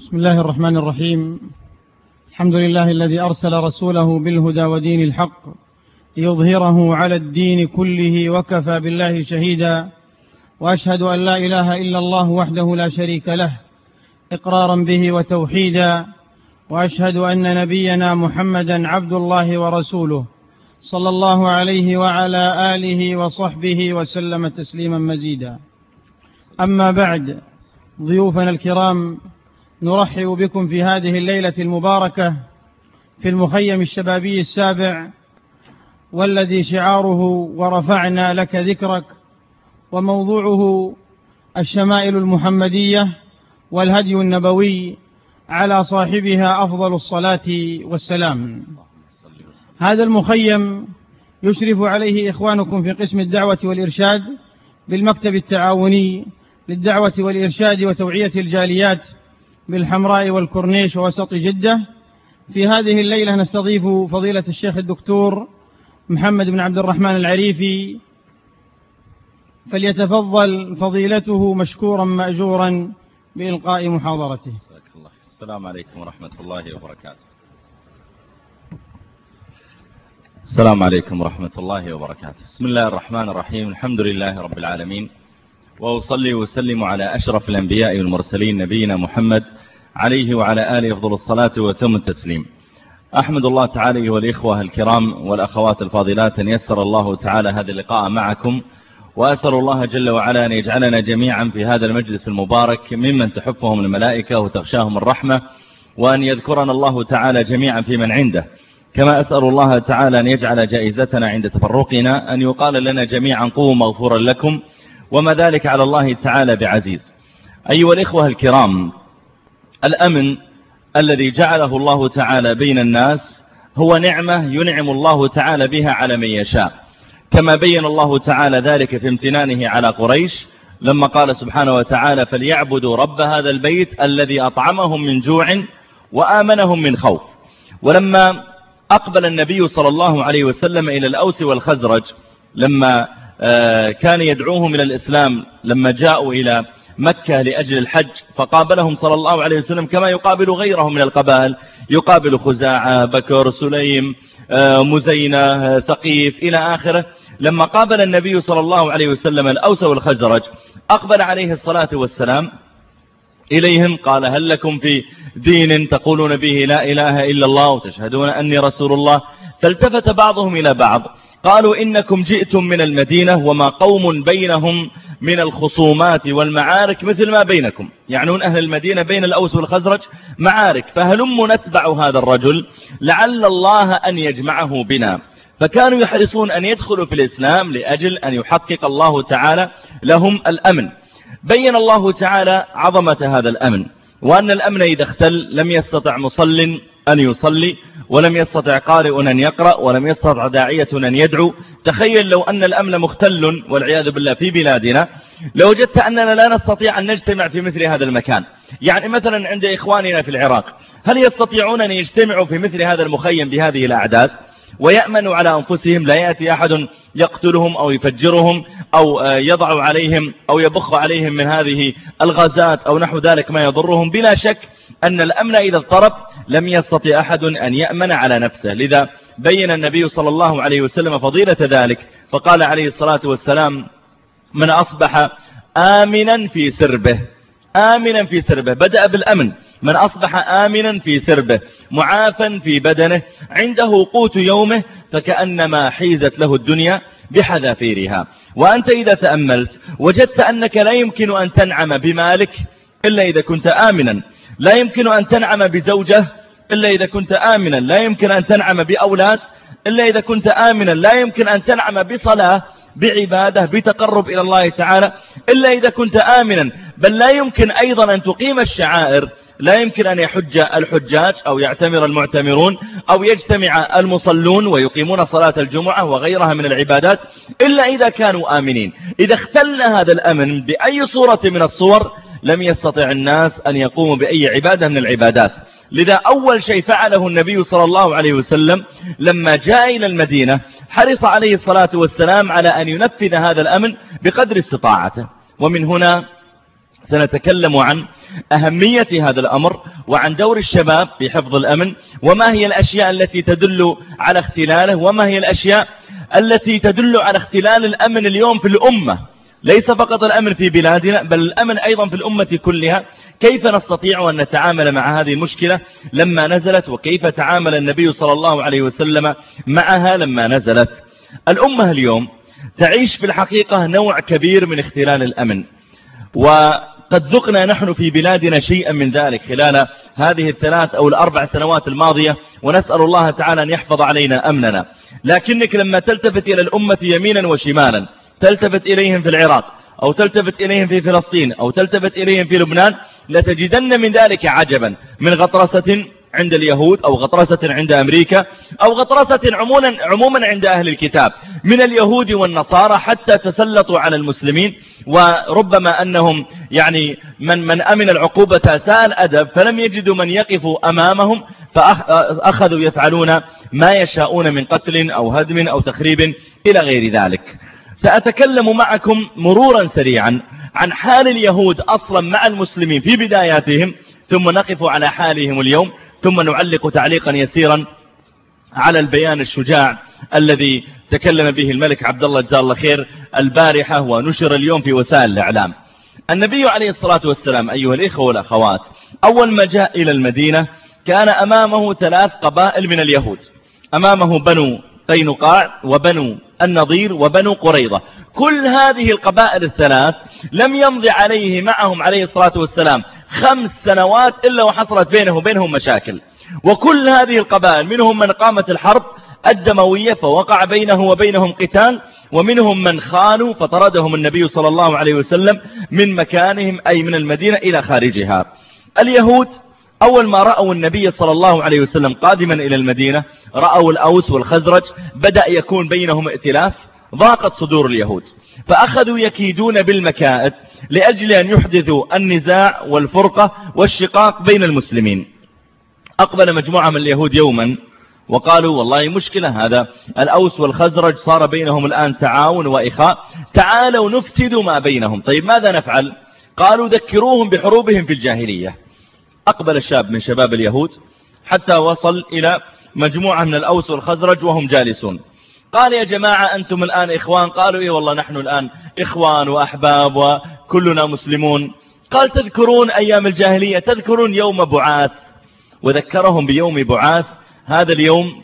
بسم الله الرحمن الرحيم. الحمد لله الذي أرسل رسوله بالهدى ودين الحق ليظهره على الدين كله وكفى بالله شهيدا، وأشهد أن لا إله إلا الله وحده لا شريك له إقرارا به وتوحيدا، وأشهد أن نبينا محمدا عبد الله ورسوله صلى الله عليه وعلى آله وصحبه وسلم تسليما مزيدا. أما بعد، ضيوفنا الكرام، نرحب بكم في هذه الليلة المباركة في المخيم الشبابي السابع، والذي شعاره ورفعنا لك ذكرك، وموضوعه الشمائل المحمدية والهدي النبوي على صاحبها أفضل الصلاة والسلام. هذا المخيم يشرف عليه إخوانكم في قسم الدعوة والإرشاد بالمكتب التعاوني للدعوة والإرشاد وتوعية الجاليات بالحمراء والكورنيش ووسط جدة. في هذه الليلة نستضيف فضيلة الشيخ الدكتور محمد بن عبد الرحمن العريفي، فليتفضل فضيلته مشكورا مأجورا بإلقاء محاضرته. السلام عليكم ورحمة الله وبركاته. السلام عليكم ورحمة الله وبركاته. بسم الله الرحمن الرحيم. الحمد لله رب العالمين، وأصلي وسلم على أشرف الأنبياء والمرسلين نبينا محمد عليه وعلى آله أفضل الصلاة وتم التسليم. أحمد الله تعالى والإخوة الكرام والأخوات الفاضلات أن يسر الله تعالى هذا اللقاء معكم، وأسأل الله جل وعلا أن يجعلنا جميعا في هذا المجلس المبارك ممن تحفهم الملائكة وتغشاهم الرحمة، وأن يذكرنا الله تعالى جميعا في من عنده. كما أسأل الله تعالى أن يجعل جائزتنا عند تفرقنا أن يقال لنا جميعا قوموا مغفورا لكم، وما ذلك على الله تعالى بعزيز. أيها الإخوة الكرام، الأمن الذي جعله الله تعالى بين الناس هو نعمة ينعم الله تعالى بها على من يشاء، كما بين الله تعالى ذلك في امتنانه على قريش لما قال سبحانه وتعالى: فليعبدوا رب هذا البيت الذي أطعمهم من جوع وآمنهم من خوف. ولما أقبل النبي صلى الله عليه وسلم إلى الأوس والخزرج، لما كان يدعوهم إلى الإسلام، لما جاءوا إلى مكة لأجل الحج، فقابلهم صلى الله عليه وسلم كما يقابل غيرهم من القبائل، يقابل خزاعة، بكر، سليم، مزينة، ثقيف إلى آخره. لما قابل النبي صلى الله عليه وسلم الأوس والخزرج، أقبل عليه الصلاة والسلام إليهم قال: هل لكم في دين تقولون به لا إله إلا الله وتشهدون أني رسول الله؟ فالتفت بعضهم إلى بعض قالوا: إنكم جئتم من المدينة وما قوم بينهم من الخصومات والمعارك مثل ما بينكم، يعنون أهل المدينة بين الأوس والخزرج معارك، فهلم نتبع هذا الرجل لعل الله أن يجمعه بنا. فكانوا يحرصون أن يدخلوا في الإسلام لأجل أن يحقق الله تعالى لهم الأمن. بين الله تعالى عظمة هذا الأمن، وأن الأمن إذا اختل لم يستطع مصل أن يصلي، ولم يستطع قارئ أن يقرأ، ولم يستطع داعية أن يدعو. تخيل لو أن الأمن مختل والعياذ بالله في بلادنا، لوجدت أننا لا نستطيع أن نجتمع في مثل هذا المكان. يعني مثلا عند إخواننا في العراق، هل يستطيعون أن يجتمعوا في مثل هذا المخيم بهذه الأعداد ويأمنوا على أنفسهم؟ لا يأتي أحد يقتلهم أو يفجرهم أو يضع عليهم أو يبخ عليهم من هذه الغازات أو نحو ذلك ما يضرهم. بلا شك أن الأمن إذا اضطرب لم يستطيع أحد أن يأمن على نفسه. لذا بين النبي صلى الله عليه وسلم فضيلة ذلك، فقال عليه الصلاة والسلام: من أصبح آمنا في سربه، آمنا في سربه، بدأ بالأمن، من أصبح آمنا في سربه معافا في بدنه عنده قوت يومه فكأنما حيزت له الدنيا بحذافيرها. وأنت إذا تأملت وجدت أنك لا يمكن أن تنعم بمالك إلا إذا كنت آمنا، لا يمكن أن تنعم بزوجة إلا إذا كنت آمنا، لا يمكن أن تنعم بأولاد إلا إذا كنت آمنا، لا يمكن أن تنعم بصلاة، بعبادة، بتقرب إلى الله تعالى إلا إذا كنت آمنا. بل لا يمكن أيضا أن تقيم الشعائر، لا يمكن أن يحج الحجاج أو يعتمر المعتمرون أو يجتمع المصلون ويقيمون صلاة الجمعة وغيرها من العبادات إلا إذا كانوا آمنين. إذا اختل هذا الأمن بأي صورة من الصور لم يستطع الناس أن يقوموا بأي عبادة من العبادات. لذا أول شيء فعله النبي صلى الله عليه وسلم لما جاء إلى المدينة حرص عليه الصلاة والسلام على أن ينفذ هذا الأمن بقدر استطاعته. ومن هنا سنتكلم عن أهمية هذا الأمر وعن دور الشباب في حفظ الأمن، وما هي الأشياء التي تدل على اختلاله، وما هي الأشياء التي تدل على اختلال الأمن اليوم في الأمة، ليس فقط الأمن في بلادنا بل الأمن أيضا في الأمة كلها. كيف نستطيع أن نتعامل مع هذه المشكلة لما نزلت، وكيف تعامل النبي صلى الله عليه وسلم معها لما نزلت. الأمة اليوم تعيش في الحقيقة نوع كبير من اختلال الأمن، وقد ذقنا نحن في بلادنا شيئا من ذلك خلال هذه 3 أو 4 سنوات الماضية، ونسأل الله تعالى أن يحفظ علينا أمننا. لكنك لما تلتفت إلى الأمة يمينا وشمالا، تلتفت إليهم في العراق أو تلتفت إليهم في فلسطين أو تلتفت إليهم في لبنان، لتجدن من ذلك عجبا، من غطرسة عند اليهود أو غطرسة عند أمريكا أو غطرسة عموما عند أهل الكتاب من اليهود والنصارى، حتى تسلطوا على المسلمين. وربما أنهم يعني من أمن العقوبة ساء الأدب، فلم يجدوا من يقف أمامهم، فأخذوا يفعلون ما يشاءون من قتل أو هدم أو تخريب إلى غير ذلك. سأتكلم معكم مرورا سريعا عن حال اليهود أصلا مع المسلمين في بداياتهم، ثم نقف على حالهم اليوم، ثم نعلق تعليقا يسيرا على البيان الشجاع الذي تكلم به الملك عبد الله جزاه الله خير البارحة ونشر اليوم في وسائل الإعلام. النبي عليه الصلاة والسلام أيها الإخوة والأخوات أول ما جاء إلى المدينة كان أمامه 3 قبائل من اليهود، أمامه بنو قينقاع وبنو النضير وبنو قريظة. كل هذه القبائل ال3 لم يمضي عليه معهم عليه الصلاة والسلام 5 سنوات إلا وحصلت بينه وبينهم مشاكل، وكل هذه القبائل منهم من قامت الحرب الدموية فوقع بينه وبينهم قتال، ومنهم من خانوا فطردهم النبي صلى الله عليه وسلم من مكانهم أي من المدينة إلى خارجها. اليهود أول ما رأوا النبي صلى الله عليه وسلم قادما إلى المدينة، رأوا الأوس والخزرج بدأ يكون بينهم ائتلاف، ضاقت صدور اليهود، فأخذوا يكيدون بالمكائد لأجل أن يحدثوا النزاع والفرقة والشقاق بين المسلمين. أقبل مجموعة من اليهود يوما وقالوا والله مشكلة، هذا الأوس والخزرج صار بينهم الآن تعاون وإخاء، تعالوا نفسد ما بينهم. طيب ماذا نفعل؟ قالوا ذكروهم بحروبهم في الجاهلية. أقبل الشاب من شباب اليهود حتى وصل إلى مجموعة من الأوس والخزرج وهم جالسون، قال يا جماعة أنتم الآن إخوان؟ قالوا إيه والله نحن الآن إخوان وأحباب وكلنا مسلمون. قال تذكرون أيام الجاهلية، تذكرون يوم بعاث؟ وذكرهم بيوم بعاث، هذا اليوم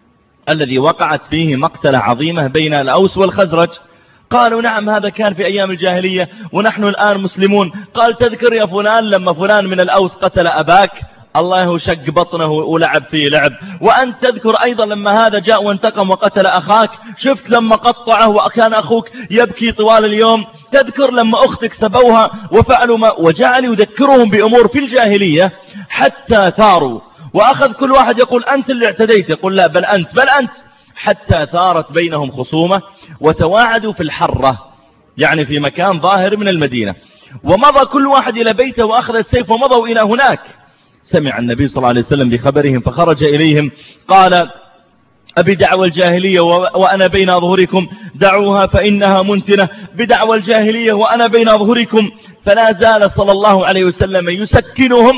الذي وقعت فيه مقتلة عظيمة بين الأوس والخزرج. قالوا نعم هذا كان في أيام الجاهلية ونحن الآن مسلمون. قال تذكر يا فلان لما فلان من الأوس قتل أباك؟ الله شق بطنه ولعب فيه لعب. وأنت تذكر أيضا لما هذا جاء وانتقم وقتل أخاك؟ شفت لما قطعه وكان أخوك يبكي طوال اليوم؟ تذكر لما أختك سبوها وفعلوا ما؟ وجعل يذكرهم بأمور في الجاهلية حتى ثاروا، وأخذ كل واحد يقول أنت اللي اعتديت، يقول لا بل أنت بل أنت، حتى ثارت بينهم خصومة وتواعدوا في الحرة، يعني في مكان ظاهر من المدينة. ومضى كل واحد إلى بيته وأخذ السيف ومضوا إلى هناك. سمع النبي صلى الله عليه وسلم بخبرهم فخرج إليهم قال بدعوى الجاهلية وأنا بين أظهركم، دعوها فإنها منتنة، بدعوى الجاهلية وأنا بين أظهركم. فلا زال صلى الله عليه وسلم يسكنهم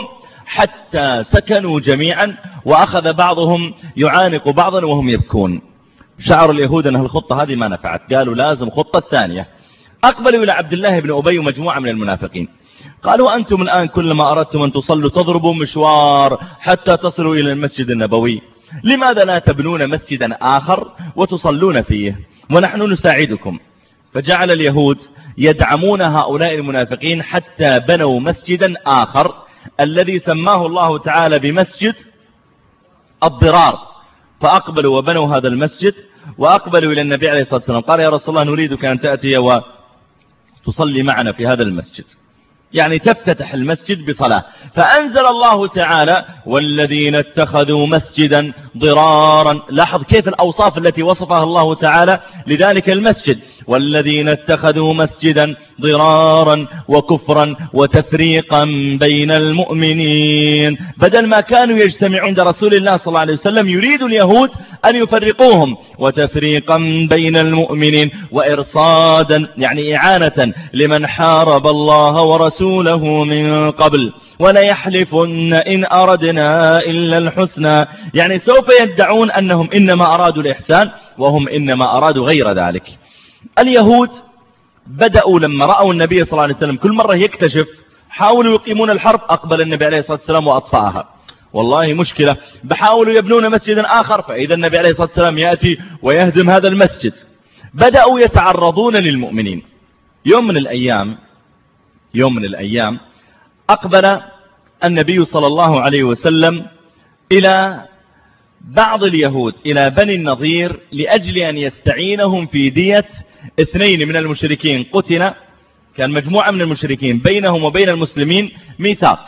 حتى سكنوا جميعا، وأخذ بعضهم يعانق بعضا وهم يبكون. شعر اليهود أن الخطة هذه ما نفعت، قالوا لازم خطة ثانية. أقبلوا إلى عبد الله بن أبي ومجموعة من المنافقين، قالوا أنتم الآن كلما أردتم أن تصلوا تضربوا مشوار حتى تصلوا إلى المسجد النبوي، لماذا لا تبنون مسجدا آخر وتصلون فيه ونحن نساعدكم؟ فجعل اليهود يدعمون هؤلاء المنافقين حتى بنوا مسجدا آخر الذي سماه الله تعالى بمسجد الضرار. فأقبلوا وبنوا هذا المسجد وأقبلوا إلى النبي عليه الصلاة والسلام، قال يا رسول الله نريدك أن تأتي وتصلي معنا في هذا المسجد، يعني تفتتح المسجد بصلاة. فأنزل الله تعالى والذين اتخذوا مسجدا ضرارا. لاحظ كيف الأوصاف التي وصفها الله تعالى لذلك المسجد، والذين اتخذوا مسجدا ضرارا وكفرا وتفريقا بين المؤمنين. بدل ما كانوا يجتمعون عند رسول الله صلى الله عليه وسلم، يريد اليهود أن يفرقوهم وتفريقا بين المؤمنين وإرصادا يعني إعانة لمن حارب الله ورسوله من قبل ولا يحلفن إن أردنا إلا الحسنى يعني سوف يدعون أنهم إنما أرادوا الإحسان وهم إنما أرادوا غير ذلك. اليهود بدأوا لما رأوا النبي صلى الله عليه وسلم كل مرة يكتشف حاولوا يقيمون الحرب أقبل النبي عليه الصلاة والسلام وأطفأها. والله مشكلة بحاولوا يبنون مسجدا آخر فإذا النبي عليه الصلاة والسلام يأتي ويهدم هذا المسجد. بدأوا يتعرضون للمؤمنين. يوم من الأيام أقبل النبي صلى الله عليه وسلم إلى بعض اليهود إلى بني النضير لأجل أن يستعينهم في دية 2 من المشركين قتل. كان مجموعة من المشركين بينهم وبين المسلمين ميثاق.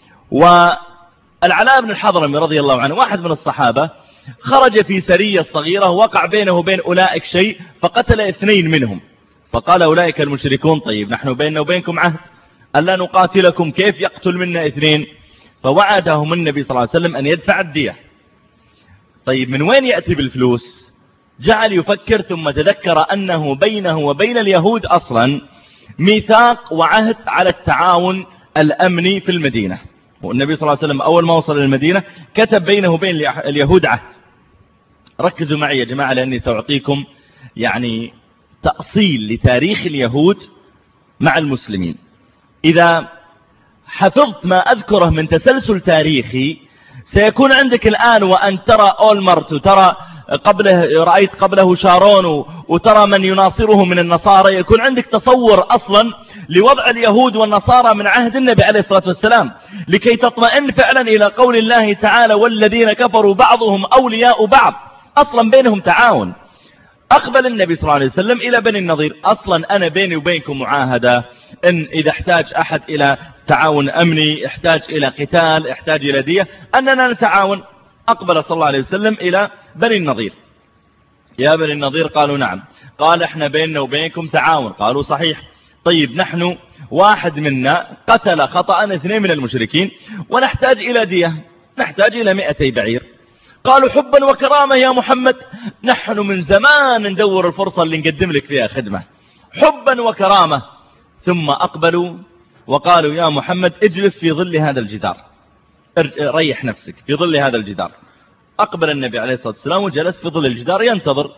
والعلاء بن الحضرمي رضي الله عنه واحد من الصحابة خرج في سرية صغيرة وقع بينه وبين أولئك شيء فقتل 2 منهم. فقال أولئك المشركون طيب نحن بيننا وبينكم عهد ألا نقاتلكم كيف يقتل منا 2؟ فوعدهم النبي صلى الله عليه وسلم أن يدفع الدية. طيب من وين يأتي بالفلوس؟ جعل يفكر ثم تذكر أنه بينه وبين اليهود أصلا ميثاق وعهد على التعاون الأمني في المدينة. والنبي صلى الله عليه وسلم أول ما وصل المدينة كتب بينه وبين اليهود عهد. ركزوا معي يا جماعة لأني سأعطيكم يعني تأصيل لتاريخ اليهود مع المسلمين. إذا حفظت ما أذكره من تسلسل تاريخي سيكون عندك الآن وأن ترى أولمرت وترى رأيت قبله شارون وترى من يناصره من النصارى يكون عندك تصور أصلا لوضع اليهود والنصارى من عهد النبي عليه الصلاة والسلام لكي تطمئن فعلا إلى قول الله تعالى والذين كفروا بعضهم أولياء بعض أصلا بينهم تعاون. أقبل النبي صلى الله عليه وسلم إلى بني النضير أصلا أنا بيني وبينكم معاهدة إن إذا احتاج أحد إلى تعاون أمني احتاج إلى قتال احتاج إلى دية أننا نتعاون. أقبل صلى الله عليه وسلم إلى بني النضير. يا بني النضير قالوا نعم. قال احنا بيننا وبينكم تعاون. قالوا صحيح. طيب نحن واحد منا قتل خطأ 2 من المشركين ونحتاج إلى دية نحتاج إلى 200 بعير. قالوا حبا وكرامة يا محمد نحن من زمان ندور الفرصة اللي نقدم لك فيها خدمة حبا وكرامة. ثم أقبلوا وقالوا يا محمد اجلس في ظل هذا الجدار ريح نفسك في ظل هذا الجدار. أقبل النبي عليه الصلاة والسلام وجلس في ظل الجدار ينتظر.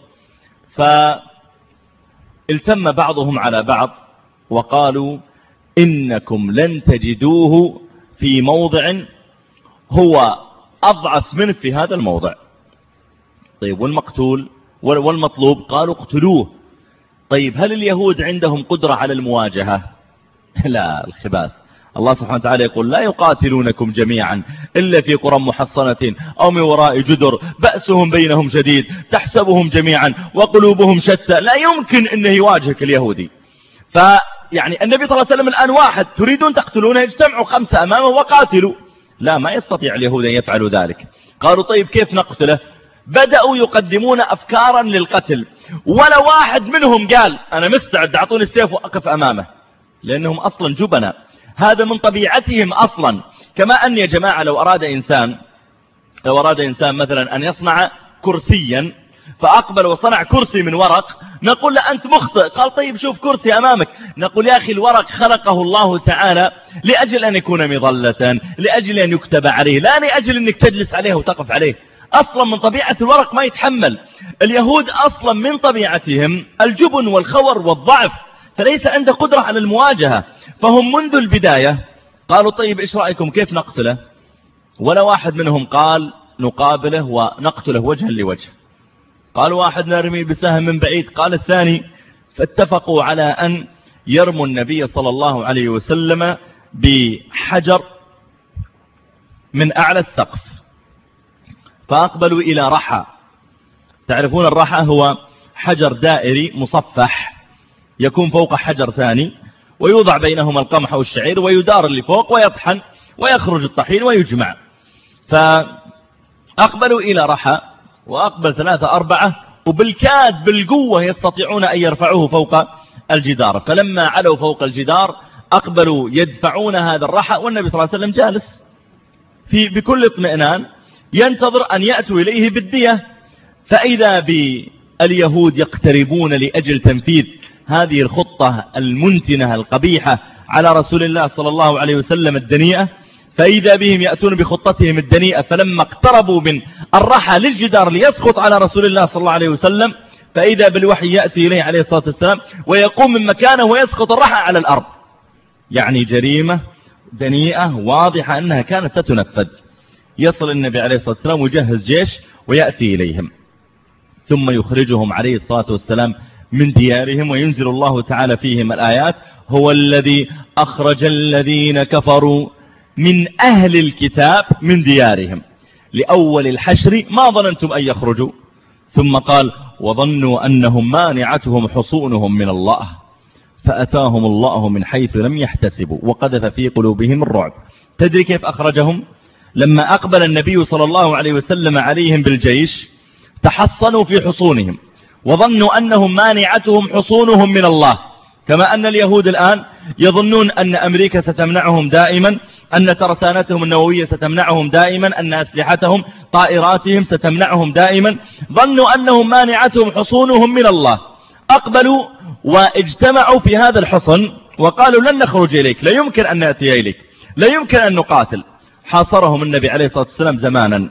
فالتم بعضهم على بعض وقالوا إنكم لن تجدوه في موضع هو أضعف منه في هذا الموضع. طيب والمقتول والمطلوب؟ قالوا اقتلوه. طيب هل اليهود عندهم قدرة على المواجهة؟ لا الخباث. الله سبحانه وتعالى يقول لا يقاتلونكم جميعا إلا في قرى محصنة أو من وراء جدر بأسهم بينهم شديد تحسبهم جميعا وقلوبهم شتى. لا يمكن أنه يواجهك اليهودي. فيعني النبي صلى الله عليه وسلم الآن واحد تريدون تقتلونه اجتمعوا 5 أمامه وقاتلوا. لا ما يستطيع اليهود أن يفعلوا ذلك. قالوا طيب كيف نقتله؟ بدأوا يقدمون أفكارا للقتل ولا واحد منهم قال أنا مستعد أعطوني السيف وأقف أمامه لأنهم أصلا جبنا. هذا من طبيعتهم أصلا. كما أن يا جماعة لو أراد إنسان مثلا أن يصنع كرسيا فأقبل وصنع كرسي من ورق نقول له أنت مخطئ. قال طيب شوف كرسي أمامك. نقول يا أخي الورق خلقه الله تعالى لأجل أن يكون مظلة لأجل أن يكتب عليه لا لأجل أنك تجلس عليه وتقف عليه. أصلا من طبيعة الورق ما يتحمل. اليهود أصلا من طبيعتهم الجبن والخور والضعف فليس عنده قدرة على المواجهة. فهم منذ البداية قالوا طيب إيش رأيكم كيف نقتله؟ ولا واحد منهم قال نقابله ونقتله وجها لوجه. قال واحد نرمي بسهم من بعيد قال الثاني. فاتفقوا على أن يرموا النبي صلى الله عليه وسلم بحجر من أعلى السقف. فأقبلوا إلى رحى. تعرفون الرحى هو حجر دائري مصفح يكون فوق حجر ثاني ويوضع بينهما القمح والشعير ويدار اللي فوق ويطحن ويخرج الطحين ويجمع. فأقبلوا إلى رحى وأقبل 3 4 وبالكاد بالقوة يستطيعون أن يرفعوه فوق الجدار. فلما علوا فوق الجدار أقبلوا يدفعون هذا الرحى والنبي صلى الله عليه وسلم جالس بكل اطمئنان ينتظر أن يأتوا إليه بالدية. فإذا باليهود يقتربون لأجل تنفيذ هذه الخطة المنتنة القبيحة على رسول الله صلى الله عليه وسلم الدنيئة، فإذا بهم يأتون بخطتهم الدنيئة. فلما اقتربوا من الرحى للجدار ليسقط على رسول الله صلى الله عليه وسلم، فإذا بالوحي يأتي إليه عليه الصلاة والسلام ويقوم من مكانه ويسقط الرحى على الأرض. يعني جريمة دنيئة واضحة أنها كانت ستنفذ. يصل النبي عليه الصلاة والسلام ويجهز جيش ويأتي إليهم، ثم يخرجهم عليه الصلاة والسلام من ديارهم، وينزل الله تعالى فيهم الآيات: هو الذي أخرج الذين كفروا من أهل الكتاب من ديارهم لأول الحشر ما ظننتم أن يخرجوا، ثم قال: وظنوا أنهم مانعتهم حصونهم من الله فأتاهم الله من حيث لم يحتسبوا وقذف في قلوبهم الرعب. تدري كيف أخرجهم؟ لما أقبل النبي صلى الله عليه وسلم عليهم بالجيش تحصنوا في حصونهم وظنوا أنهم مانعتهم حصونهم من الله، كما أن اليهود الآن يظنون أن أمريكا ستمنعهم دائما، أن ترسانتهم النووية ستمنعهم دائما، أن أسلحتهم طائراتهم ستمنعهم دائما. ظنوا أنهم مانعتهم حصونهم من الله. أقبلوا واجتمعوا في هذا الحصن وقالوا: لن نخرج إليك، لا يمكن أن نأتي إليك، لا يمكن أن نقاتل. حاصرهم النبي عليه الصلاة والسلام زمانا،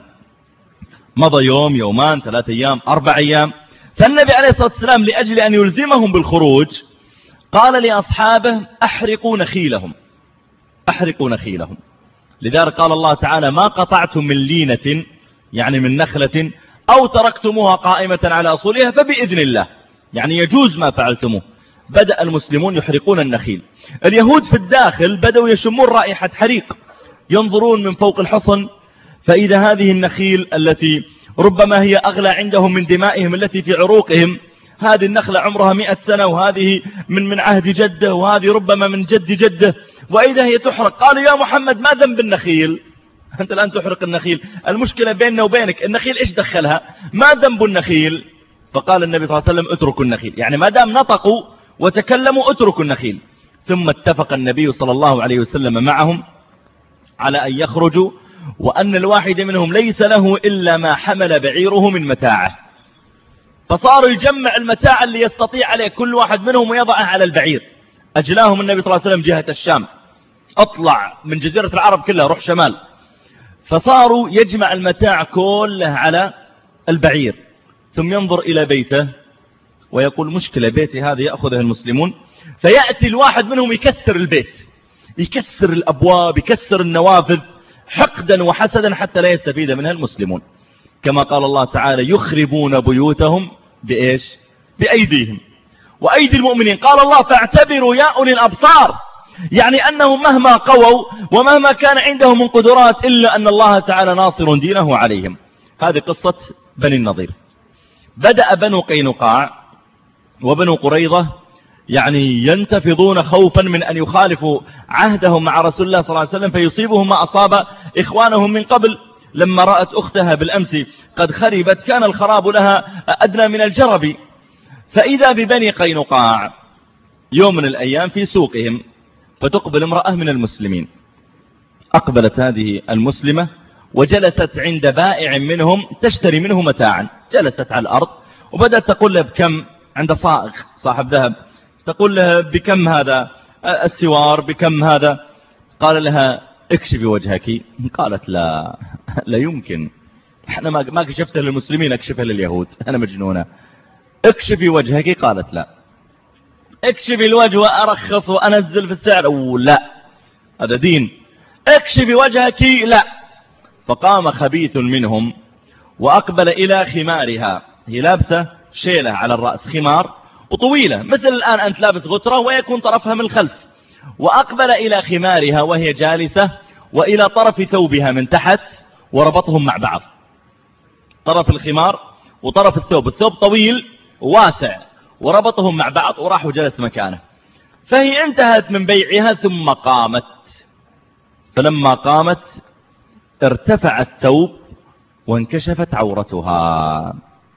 مضى يوم، يومان، 3 أيام، 4 أيام. فالنبي عليه الصلاة والسلام لأجل أن يلزمهم بالخروج قال لأصحابه: أحرقوا نخيلهم، أحرقوا نخيلهم. لذلك قال الله تعالى: ما قطعتم من لينة، يعني من نخلة، أو تركتموها قائمة على أصولها فبإذن الله، يعني يجوز ما فعلتموه. بدأ المسلمون يحرقون النخيل. اليهود في الداخل بدأوا يشمون رائحة حريق، ينظرون من فوق الحصن، فإذا هذه النخيل التي ربما هي أغلى عندهم من دمائهم التي في عروقهم، هذه النخلة عمرها 100 سنة، وهذه من عهد جده، وهذه ربما من جد جده، وإذا هي تحرق. قالوا: يا محمد ما ذنب النخيل؟ أنت الآن تحرق النخيل، المشكلة بيننا وبينك، النخيل إيش دخلها؟ ما ذنب النخيل؟ فقال النبي صلى الله عليه وسلم: اتركوا النخيل، يعني ما دام نطقوا وتكلموا اتركوا النخيل. ثم اتفق النبي صلى الله عليه وسلم معهم على أن يخرجوا، وأن الواحد منهم ليس له إلا ما حمل بعيره من متاعه. فصاروا يجمع المتاع اللي يستطيع عليه كل واحد منهم ويضعه على البعير. أجلاهم النبي صلى الله عليه وسلم جهة الشام، أطلع من جزيرة العرب كلها، روح شمال. فصاروا يجمع المتاع كله على البعير، ثم ينظر إلى بيته ويقول: مشكلة، بيتي هذا يأخذه المسلمون. فيأتي الواحد منهم يكسر البيت، يكسر الأبواب، يكسر النوافذ، حقدا وحسدا حتى لا يستفيد منها المسلمون. كما قال الله تعالى: يخربون بيوتهم بإيش؟ بأيديهم وأيدي المؤمنين. قال الله: فاعتبروا يا أولي الأبصار، يعني أنهم مهما قووا ومهما كان عندهم من قدرات إلا أن الله تعالى ناصر دينه عليهم. هذه قصة بني النضير. بدأ بنو قينقاع وبنو قريظة يعني ينتفضون خوفا من أن يخالفوا عهدهم مع رسول الله صلى الله عليه وسلم فيصيبهم ما أصاب إخوانهم من قبل. لما رأت أختها بالأمس قد خربت كان الخراب لها أدنى من الجرب. فإذا ببني قينقاع يوم من الأيام في سوقهم، فتقبل امرأة من المسلمين. أقبلت هذه المسلمة وجلست عند بائع منهم تشتري منه متاعا. جلست على الأرض وبدأت تقول له: بكم؟ عند صائغ صاحب ذهب، تقول له: بكم هذا السوار؟ بكم هذا؟ قال لها: اكشفي وجهك. قالت: لا يمكن، احنا ما كشفته للمسلمين، اكشفها لليهود، انا مجنونة. اكشفي وجهك. قالت: لا. اكشفي الوجه وارخص وانزل في السعر. لا، هذا دين. اكشفي وجهك. لا. فقام خبيث منهم واقبل الى خمارها، هي لابسة شيلة على الرأس، خمار وطويلة مثل الآن أنت لابس غترة ويكون طرفها من الخلف. وأقبل إلى خمارها وهي جالسة وإلى طرف ثوبها من تحت وربطهم مع بعض، طرف الخمار وطرف الثوب. الثوب طويل وواسع وربطهم مع بعض وراح وجلس مكانه. فهي انتهت من بيعها ثم قامت. فلما قامت ارتفع الثوب وانكشفت عورتها،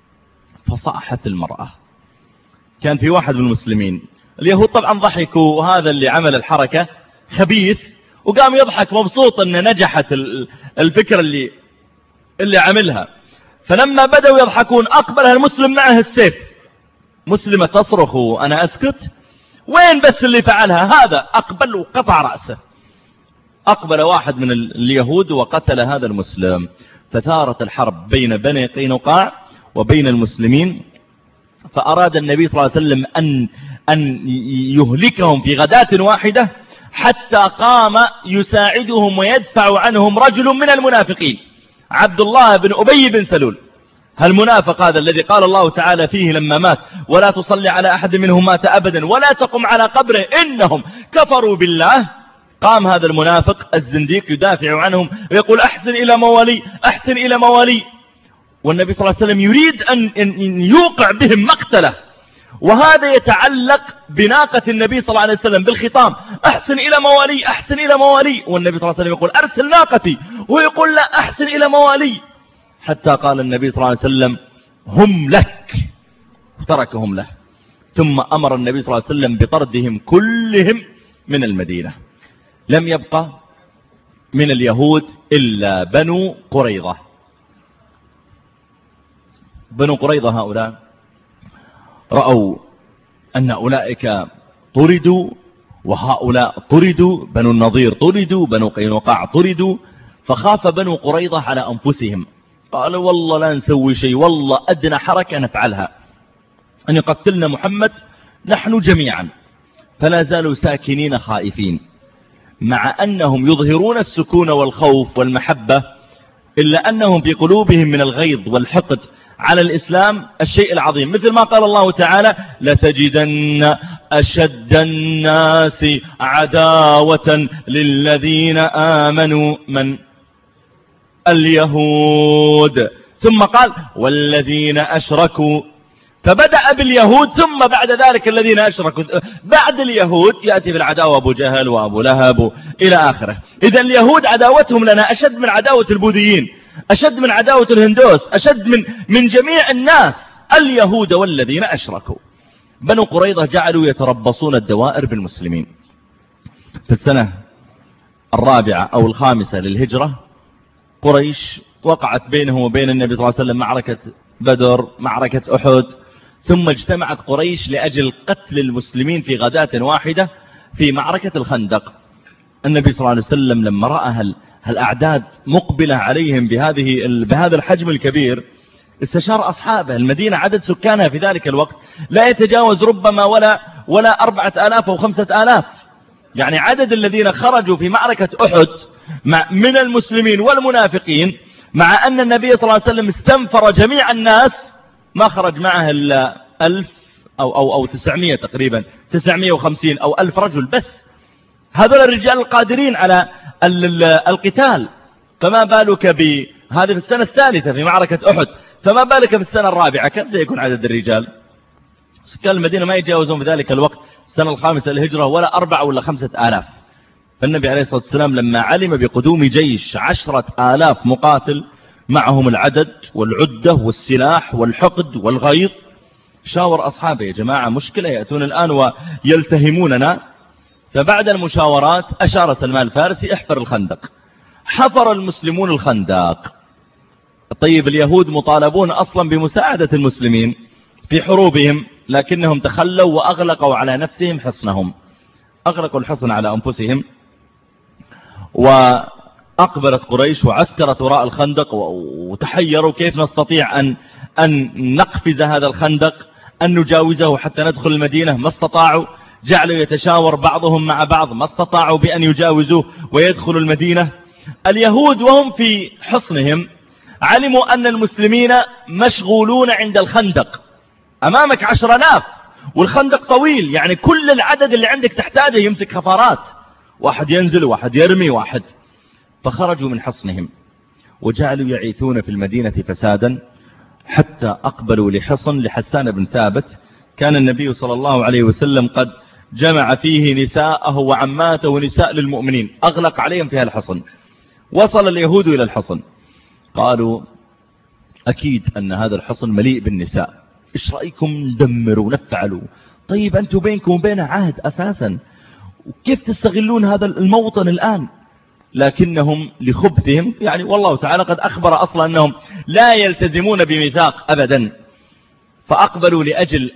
فصاحت المرأة. كان في واحد من المسلمين، اليهود طبعا ضحكوا، وهذا اللي عمل الحركة خبيث وقام يضحك مبسوط أن نجحت الفكرة اللي عملها. فلما بدأوا يضحكون أقبل المسلم معه السيف. مسلمة تصرخ أنا أسكت، وين بس اللي فعلها هذا؟ أقبل وقطع رأسه. أقبل واحد من اليهود وقتل هذا المسلم، فثارت الحرب بين بني قينقاع وبين المسلمين، فأراد النبي صلى الله عليه وسلم أن يهلكهم في غداة واحدة، حتى قام يساعدهم ويدفع عنهم رجل من المنافقين، عبد الله بن أبي بن سلول، المنافق هذا الذي قال الله تعالى فيه لما مات ولا تصلي على أحد منهم مات أبدا ولا تقم على قبره إنهم كفروا بالله. قام هذا المنافق الزنديق يدافع عنهم ويقول أحسن إلى موالي، أحسن إلى موالي، والنبي صلى الله عليه وسلم يريد أن يوقع بهم مقتله، وهذا يتعلق بناقة النبي صلى الله عليه وسلم بالخطام، أحسن إلى موالي، أحسن إلى موالي، والنبي صلى الله عليه وسلم يقول أرسل ناقتي، ويقول لا أحسن إلى موالي، حتى قال النبي صلى الله عليه وسلم هم لك، وتركهم له. ثم أمر النبي صلى الله عليه وسلم بطردهم كلهم من المدينة. لم يبقى من اليهود إلا بنو قريظة. بنو قريظة هؤلاء رأوا أن أولئك طردوا وهؤلاء طردوا، بنو النضير طردوا، بنو قينقاع طردوا، فخاف بنو قريظة على أنفسهم، قالوا والله لا نسوي شيء، والله أدنى حركة نفعلها أن يقتلنا محمد نحن جميعا. فلا زالوا ساكنين خائفين، مع أنهم يظهرون السكون والخوف والمحبة، إلا أنهم في قلوبهم من الغيظ والحقد على الإسلام الشيء العظيم، مثل ما قال الله تعالى لتجدن أشد الناس عداوة للذين آمنوا من اليهود، ثم قال والذين أشركوا، فبدأ باليهود ثم بعد ذلك الذين أشركوا. بعد اليهود يأتي بالعداوة أبو جهل وأبو لهب إلى آخره. إذن اليهود عداوتهم لنا أشد من عداوة البوذيين، أشد من عداوة الهندوس، أشد من جميع الناس، اليهود والذين أشركوا. بنو قريظة جعلوا يتربصون الدوائر بالمسلمين. في السنة الرابعة أو الخامسة للهجرة قريش وقعت بينهم وبين النبي صلى الله عليه وسلم معركة بدر، معركة أحد، ثم اجتمعت قريش لأجل قتل المسلمين في غداة واحدة في معركة الخندق. النبي صلى الله عليه وسلم لما رأى الأعداد مقبلة عليهم بهذا الحجم الكبير استشار أصحابه. المدينة عدد سكانها في ذلك الوقت لا يتجاوز ربما ولا 4000 أو 5000، يعني عدد الذين خرجوا في معركة أحد من المسلمين والمنافقين، مع أن النبي صلى الله عليه وسلم استنفر جميع الناس ما خرج معه إلا 1000 أو 900 تقريبا، 950 أو 1000 رجل بس. هذول الرجال القادرين على القتال، فما بالك بهذه في السنة الثالثة في معركة أحد، فما بالك في السنة الرابعة كم سيكون عدد الرجال؟ سكان المدينة ما يتجاوزون في ذلك الوقت السنة الخامسة للهجرة ولا 4 ولا 5000. فالنبي عليه الصلاة والسلام لما علم بقدوم جيش 10,000 مقاتل معهم العدد والعدة والسلاح والحقد والغيظ، شاور أصحابه يا جماعة مشكلة، يأتون الآن ويلتهموننا. فبعد المشاورات أشار سلمان الفارسي احفر الخندق. حفر المسلمون الخندق. طيب اليهود مطالبون أصلا بمساعدة المسلمين في حروبهم، لكنهم تخلوا وأغلقوا على نفسهم حصنهم، أغلقوا الحصن على أنفسهم. وأقبلت قريش وعسكرت وراء الخندق وتحيروا كيف نستطيع أن نقفز هذا الخندق، أن نجاوزه حتى ندخل المدينة، ما استطاعوا. جعلوا يتشاور بعضهم مع بعض، ما استطاعوا بأن يجاوزوه ويدخلوا المدينة. اليهود وهم في حصنهم علموا أن المسلمين مشغولون عند الخندق، أمامك 10,000 والخندق طويل، يعني كل العدد اللي عندك تحتاجه يمسك خفارات، واحد ينزل واحد يرمي واحد. فخرجوا من حصنهم وجعلوا يعيثون في المدينة فسادا، حتى أقبلوا لحصن لحسان بن ثابت. كان النبي صلى الله عليه وسلم قد جمع فيه نساءه وعماته ونساء للمؤمنين، أغلق عليهم في الحصن. وصل اليهود إلى الحصن، قالوا أكيد أن هذا الحصن مليء بالنساء، إيش رأيكم ندمروا ونفعلوا؟ طيب أنتم بينكم وبين عهد أساسا، وكيف تستغلون هذا الموطن الآن؟ لكنهم لخبثهم يعني، والله تعالى قد أخبر أصلا أنهم لا يلتزمون بميثاق أبدا، فأقبلوا لأجل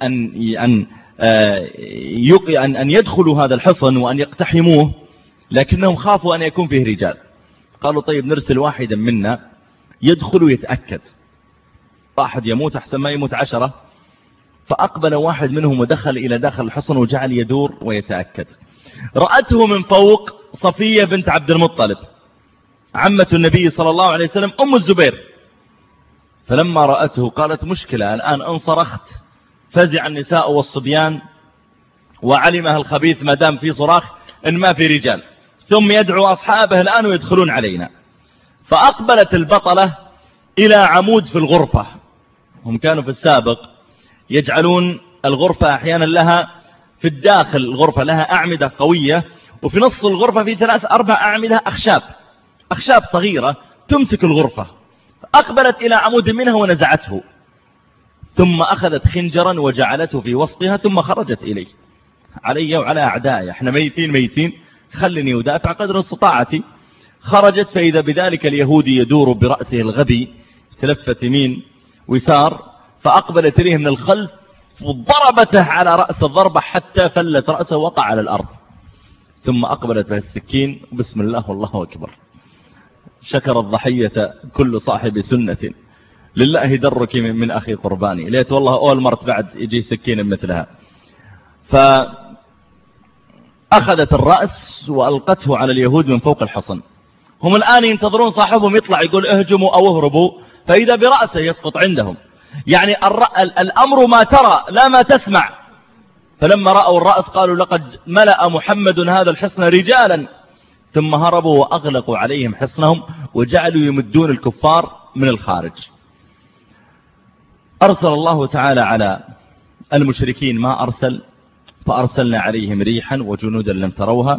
أن يدخلوا هذا الحصن وأن يقتحموه، لكنهم خافوا أن يكون فيه رجال. قالوا طيب نرسل واحدا منا يدخل ويتأكد، واحد يموت أحسن ما يموت 10. فأقبل واحد منهم ودخل إلى داخل الحصن وجعل يدور ويتأكد. رأته من فوق صفية بنت عبد المطلب عمة النبي صلى الله عليه وسلم أم الزبير، فلما رأته قالت مشكلة الآن أن صرخت فزع النساء والصبيان، وعلمها الخبيث ما دام في صراخ إن ما في رجال، ثم يدعو أصحابه الآن ويدخلون علينا. فأقبلت البطلة إلى عمود في الغرفة. هم كانوا في السابق يجعلون الغرفة أحيانا لها في الداخل، الغرفة لها أعمدة قوية، وفي نص الغرفة في 3-4 أعمدة أخشاب صغيرة تمسك الغرفة. أقبلت إلى عمود منها ونزعته، ثم أخذت خنجرا وجعلته في وسطها، ثم خرجت إليه علي وعلى أعدائي، احنا ميتين خلني ودافع قدر استطاعتي. خرجت فإذا بذلك اليهودي يدور برأسه الغبي تلفت يمين ويسار، فأقبلت إليه من الخلف وضربته على رأس الضربة حتى فلت رأسه وقع على الأرض، ثم أقبلت به السكين بسم الله والله أكبر. شكر الضحية كل صاحب سنة، لله درك من أخي قرباني، ليت والله أول مرت بعد يجي سكين مثلها. فأخذت الرأس وألقته على اليهود من فوق الحصن. هم الآن ينتظرون صاحبهم يطلع يقول اهجموا أو اهربوا، فإذا برأسه يسقط عندهم، يعني الأمر ما ترى لا ما تسمع. فلما رأوا الرأس قالوا لقد ملأ محمد هذا الحصن رجالا، ثم هربوا وأغلقوا عليهم حصنهم وجعلوا يمدون الكفار من الخارج. أرسل الله تعالى على المشركين ما أرسل، فأرسلنا عليهم ريحا وجنودا لم تروها،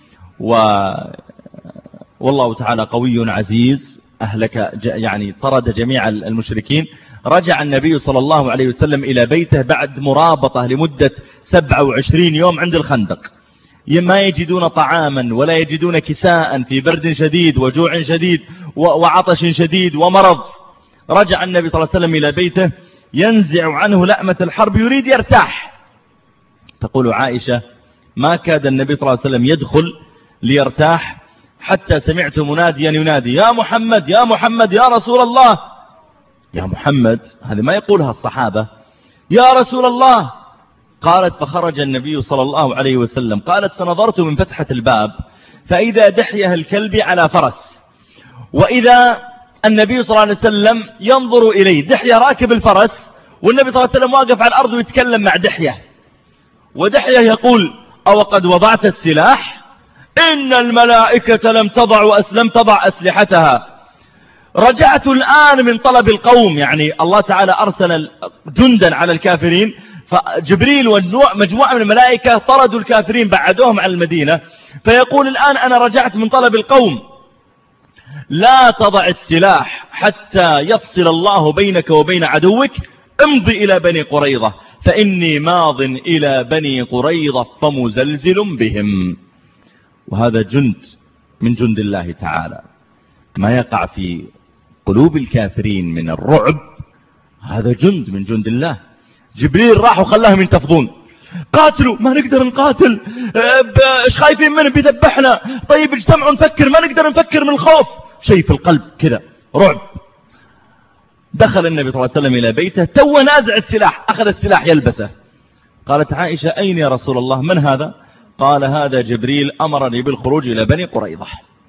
والله تعالى قوي عزيز أهلك يعني طرد جميع المشركين. رجع النبي صلى الله عليه وسلم إلى بيته بعد مرابطة لمدة 27 يوم عند الخندق، ما يجدون طعاما ولا يجدون كساء، في برد شديد وجوع شديد وعطش شديد ومرض. رجع النبي صلى الله عليه وسلم إلى بيته ينزع عنه لأمة الحرب، يريد يرتاح. تقول عائشة ما كاد النبي صلى الله عليه وسلم يدخل ليرتاح حتى سمعت مناديا ينادي يا محمد يا محمد يا رسول الله. يا محمد هذا ما يقولها الصحابة، يا رسول الله. قالت فخرج النبي صلى الله عليه وسلم، قالت فنظرت من فتحة الباب فإذا دحيه الكلب على فرس، وإذا النبي صلى الله عليه وسلم ينظر إليه، دحيه راكب الفرس والنبي صلى الله عليه وسلم واقف على الأرض ويتكلم مع دحيه، ودحيه يقول أو قد وضعت السلاح؟ إن الملائكة لم تضع أسلحتها. رجعت الآن من طلب القوم، يعني الله تعالى أرسل جندا على الكافرين، فجبريل ومجموعة من الملائكة طردوا الكافرين بعدوهم عن المدينة، فيقول الآن أنا رجعت من طلب القوم، لا تضع السلاح حتى يفصل الله بينك وبين عدوك، امضي إلى بني قريظة فإني ماض إلى بني قريظة فمزلزل بهم. وهذا جند من جند الله تعالى، ما يقع في قلوب الكافرين من الرعب هذا جند من جند الله. جبريل راح وخلاهم ينتفضون، قاتلوا ما نقدر نقاتل، ايش خايفين منه بيذبحنا، طيب اجتمعوا نفكر ما نقدر نفكر من الخوف، شيء في القلب كذا رعب. دخل النبي صلى الله عليه وسلم إلى بيته تو نازع السلاح، أخذ السلاح يلبسه. قالت عائشة أين يا رسول الله من هذا؟ قال هذا جبريل أمرني بالخروج إلى بني قريظة.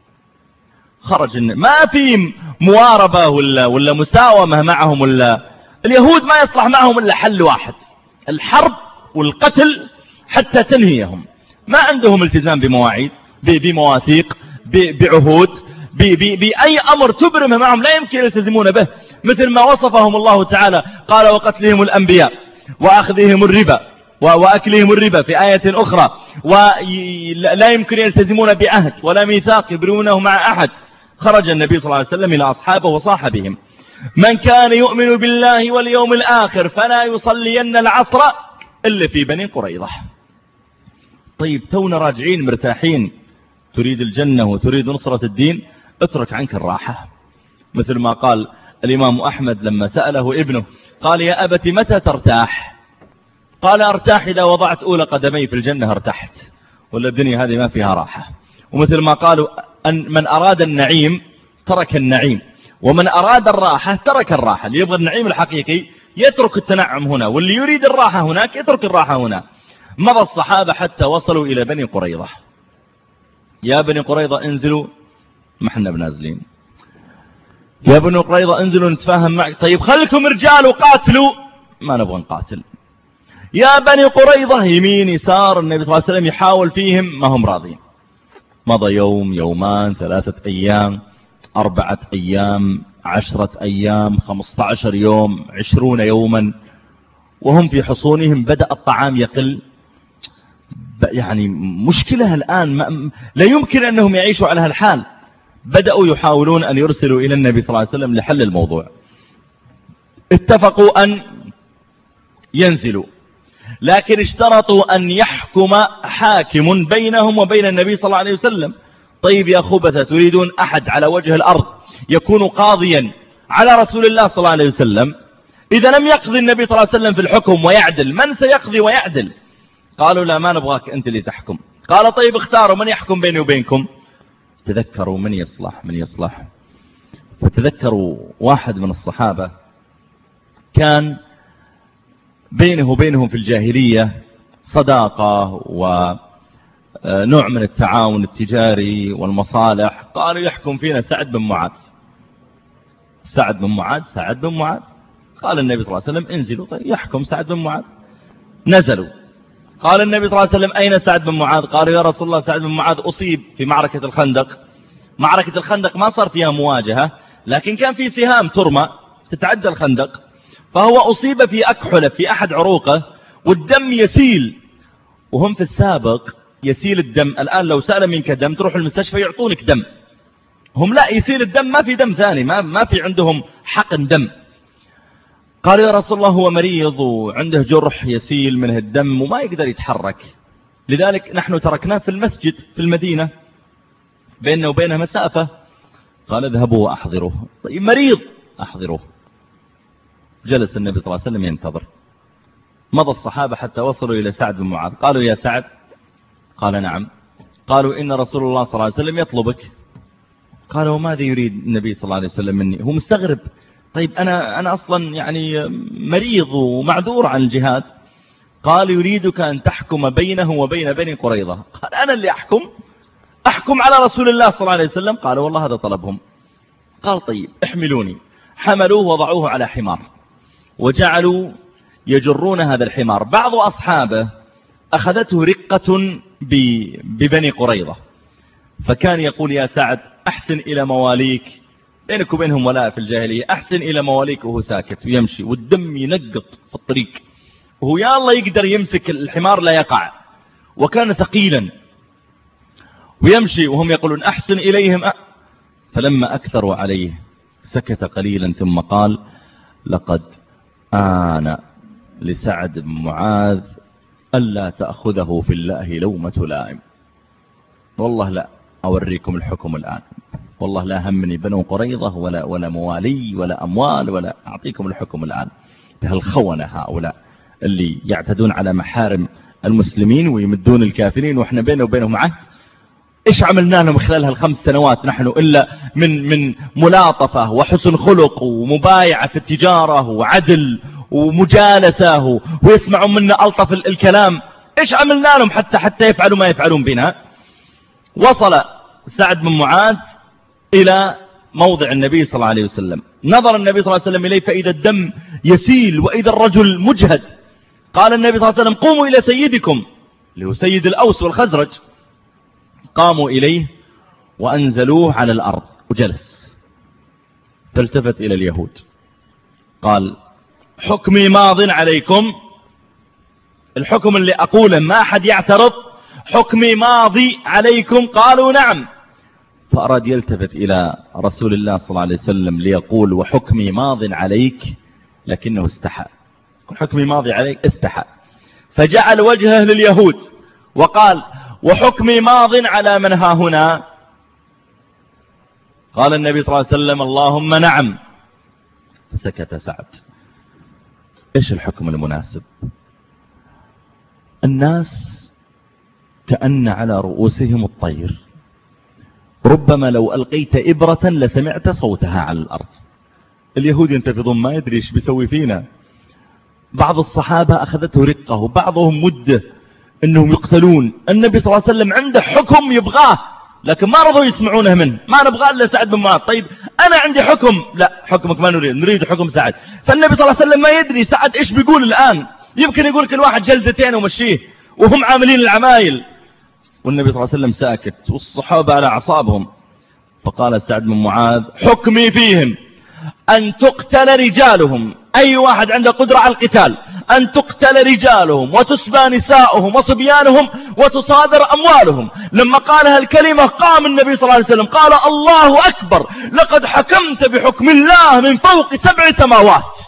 خرج ما في مواربة ولا مساومة معهم، ولا اليهود ما يصلح معهم إلا حل واحد، الحرب والقتل حتى تنهيهم. ما عندهم التزام بمواعيد بمواثيق بعهود بأي أمر تبرمه معهم لا يمكن يلتزمون به، مثل ما وصفهم الله تعالى قال وقتلهم الأنبياء وأخذهم الربا وأكلهم الربا في آية أخرى، ولا يمكن يلتزمون بعهد ولا ميثاق يبرونه مع أحد. خرج النبي صلى الله عليه وسلم إلى أصحابه وصاح بهم من كان يؤمن بالله واليوم الآخر فلا يصلين العصر إلا في بني قريظة. طيب تونا راجعين مرتاحين تريد الجنة وتريد نصرة الدين اترك عنك الراحة. مثل ما قال الإمام أحمد لما سأله ابنه قال يا أبت متى ترتاح؟ قال أرتاح إذا وضعت أولى قدمي في الجنة ارتحت، ولا الدنيا هذه ما فيها راحة. ومثل ما قالوا أن من أراد النعيم ترك النعيم، ومن أراد الراحة ترك الراحة. اللي يبغى النعيم الحقيقي يترك التنعم هنا، واللي يريد الراحة هناك يترك الراحة هنا. مضى الصحابة حتى وصلوا إلى بني قريظة. يا بني قريظة انزلوا، ما احنا بنازلين. يا بني قريظة انزلوا نتفاهم معك. طيب خلكم رجال وقاتلوا، ما نبغى نقاتل. يا بني قريظة، يمين يسار، النبي صلى الله عليه وسلم يحاول فيهم، ما هم راضين. مضى يوم، يومان، 3 أيام، 4 أيام، 10 أيام، 15 يوم، 20 يوما، وهم في حصونهم. بدأ الطعام يقل. يعني مشكلة الآن لا يمكن أنهم يعيشوا على هالحال. بدأوا يحاولون أن يرسلوا إلى النبي صلى الله عليه وسلم لحل الموضوع. اتفقوا أن ينزلوا، لكن اشترطوا أن يحكم حاكم بينهم وبين النبي صلى الله عليه وسلم. طيب يا خبثة، تريدون أحد على وجه الأرض يكون قاضيا على رسول الله صلى الله عليه وسلم؟ إذا لم يقضي النبي صلى الله عليه وسلم في الحكم ويعدل، من سيقضي ويعدل؟ قالوا لا، ما نبغاك أنت اللي تحكم. قال طيب اختاروا من يحكم بيني وبينكم. تذكروا من يصلح. فتذكروا واحد من الصحابة كان بينه وبينهم في الجاهلية صداقة ونوع من التعاون التجاري والمصالح. قالوا يحكم فينا سعد بن معاذ. سعد بن معاذ. قال النبي صلى الله عليه وسلم انزلوا. طيب يحكم سعد بن معاذ. نزلوا. قال النبي صلى الله عليه وسلم أين سعد بن معاذ؟ قالوا يا رسول الله سعد بن معاذ أصيب في معركة الخندق. معركة الخندق ما صار فيها مواجهة، لكن كان في سهام ترمى تتعدى الخندق، فهو أصيب في أكحلة في أحد عروقه والدم يسيل. وهم في السابق يسيل الدم، الآن لو سأل منك دم تروح المستشفى يعطونك دم. هم لا، يسيل الدم، ما في دم ثاني، ما في عندهم حقن دم. قال يا رسول الله هو مريض وعنده جرح يسيل منه الدم وما يقدر يتحرك، لذلك نحن تركناه في المسجد في المدينة، بيننا وبينه مسافة. قال اذهبوا وأحضروه. طيب مريض، أحضروه. جلس النبي صلى الله عليه وسلم ينتظر. مضى الصحابة حتى وصلوا إلى سعد بن معاذ. قالوا يا سعد. قال نعم. قالوا إن رسول الله صلى الله عليه وسلم يطلبك. قالوا وماذا يريد النبي صلى الله عليه وسلم مني؟ هو مستغرب. طيب أنا أصلا يعني مريض ومعذور عن الجهاد. قال يريدك أن تحكم بينه وبين بني قريظة. قال أنا اللي أحكم على رسول الله صلى الله عليه وسلم. قال والله هذا طلبهم. قال طيب احملوني. حملوه وضعوه على حمار وجعلوا يجرون هذا الحمار. بعض أصحابه أخذته رقة ببني قريظة، فكان يقول يا سعد أحسن إلى مواليك، بينك وبينهم ولاء في الجاهلية، أحسن إلى مواليك. وهو ساكت ويمشي والدم ينقط في الطريق، وهو يا الله يقدر يمسك الحمار لا يقع، وكان ثقيلا، ويمشي وهم يقولون أحسن إليهم. فلما أكثروا عليه سكت قليلا ثم قال لقد آن لسعد بن معاذ ألا تأخذه في الله لومة لائم. والله لا أوريكم الحكم الآن، والله لا همني بنو قريظة ولا موالي ولا أموال، ولا أعطيكم الحكم الآن. بهالخونة هؤلاء اللي يعتدون على محارم المسلمين ويمدون الكافرين، وإحنا بينه وبينهم عهد. إيش عملنا لهم خلال هال5 سنوات نحن إلا من ملاطفة وحسن خلق ومبايعة في التجارة وعدل ومجالسة ويسمعون منا ألطف الكلام. إيش عملنا لهم حتى يفعلوا ما يفعلون بنا؟ وصل سعد بن معاذ إلى موضع النبي صلى الله عليه وسلم. نظر النبي صلى الله عليه وسلم إليه فإذا الدم يسيل وإذا الرجل مجهد. قال النبي صلى الله عليه وسلم قوموا إلى سيدكم، اللي هو سيد الأوس والخزرج. قاموا إليه وأنزلوه على الأرض وجلس. فالتفت إلى اليهود قال حكمي ماض عليكم، الحكم اللي أقوله ما أحد يعترض، حكمي ماضي عليكم. قالوا نعم. فأراد يلتفت إلى رسول الله صلى الله عليه وسلم ليقول وحكمي ماض عليك، لكنه استحى. حكمي ماضي عليك، استحى. فجعل وجهه لليهود وقال وحكمي ماض على من ها هنا. قال النبي صلى الله عليه وسلم اللهم نعم. فسكت سعد. إيش الحكم المناسب؟ الناس كأن على رؤوسهم الطير، ربما لو ألقيت إبرة لسمعت صوتها على الأرض. اليهود ينتفضون ما يدري ايش بيسوي فينا. بعض الصحابة أخذته رقة وبعضهم مدة أنهم يقتلون. النبي صلى الله عليه وسلم عنده حكم يبغاه لكن ما رضوا يسمعونه منه، ما نبغى إلا سعد بن معاذ. طيب أنا عندي حكم، لا حكمك ما نريد حكم سعد. فالنبي صلى الله عليه وسلم ما يدري سعد إيش بيقول الآن، يمكن يقول كل واحد جلدتين ومشيه وهم عاملين العمايل. والنبي صلى الله عليه وسلم ساكت والصحابة على أعصابهم. فقال سعد بن معاذ حكمي فيهم أن تقتل رجالهم، أي واحد عنده قدرة على القتال، أن تقتل رجالهم وتسبى نساؤهم وصبيانهم وتصادر أموالهم. لما قالها الكلمة قام النبي صلى الله عليه وسلم قال الله أكبر، لقد حكمت بحكم الله من فوق 7 سماوات.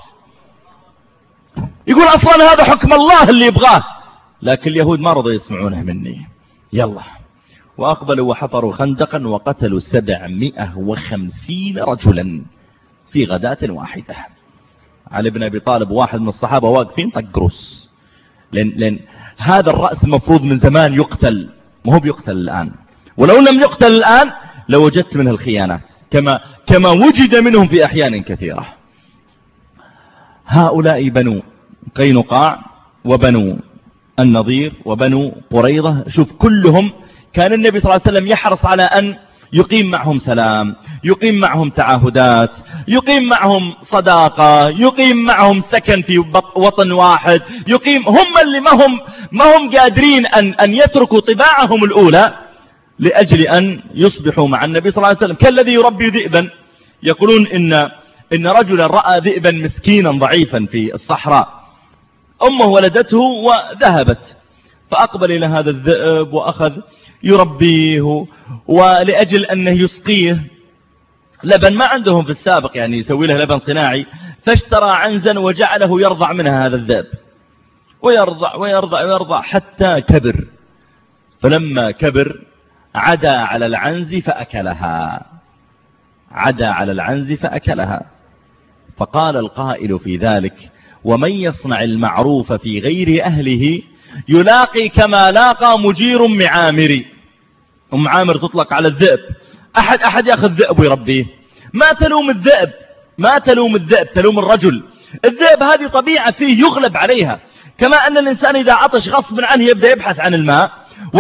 يقول أصلا هذا حكم الله اللي يبغاه، لكن اليهود ما رضوا يسمعونه مني. يلا، وأقبلوا وحفروا خندقا وقتلوا 750 رجلا في غداة واحدة. علي بن أبي طالب واحد من الصحابة واقفين طق رؤوس، لأن هذا الرأس مفروض من زمان يقتل، ما هو بيقتل الآن. ولو لم يقتل الآن لوجدت منه الخيانات كما وجد منهم في أحيان كثيرة. هؤلاء بنو قينقاع وبنو النضير وبنو قريظة، شوف كلهم كان النبي صلى الله عليه وسلم يحرص على أن يقيم معهم سلام، يقيم معهم تعاهدات، يقيم معهم صداقة، يقيم معهم سكن في وطن واحد، يقيم هم اللي ما هم قادرين أن يتركوا طباعهم الأولى لأجل أن يصبحوا مع النبي صلى الله عليه وسلم. كالذي يربي ذئبا، يقولون إن رجلا رأى ذئبا مسكينا ضعيفا في الصحراء، أمه ولدته وذهبت، فأقبل إلى هذا الذئب وأخذ يربيه، ولأجل أنه يسقيه لبن ما عندهم في السابق يعني يسوي له لبن صناعي، فاشترى عنزا وجعله يرضع منها هذا الذئب، ويرضع ويرضع ويرضع حتى كبر. فلما كبر عدا على العنز فأكلها، عدا على العنز فأكلها. فقال القائل في ذلك ومن يصنع المعروف في غير أهله يلاقي كما لاقى مجير معامري. أم عامر تطلق على الذئب، أحد يأخذ ذئب ويربيه. ما تلوم الذئب، ما تلوم الذئب، تلوم الرجل. الذئب هذه طبيعة فيه يغلب عليها، كما أن الإنسان إذا عطش غصب عنه يبدأ يبحث عن الماء،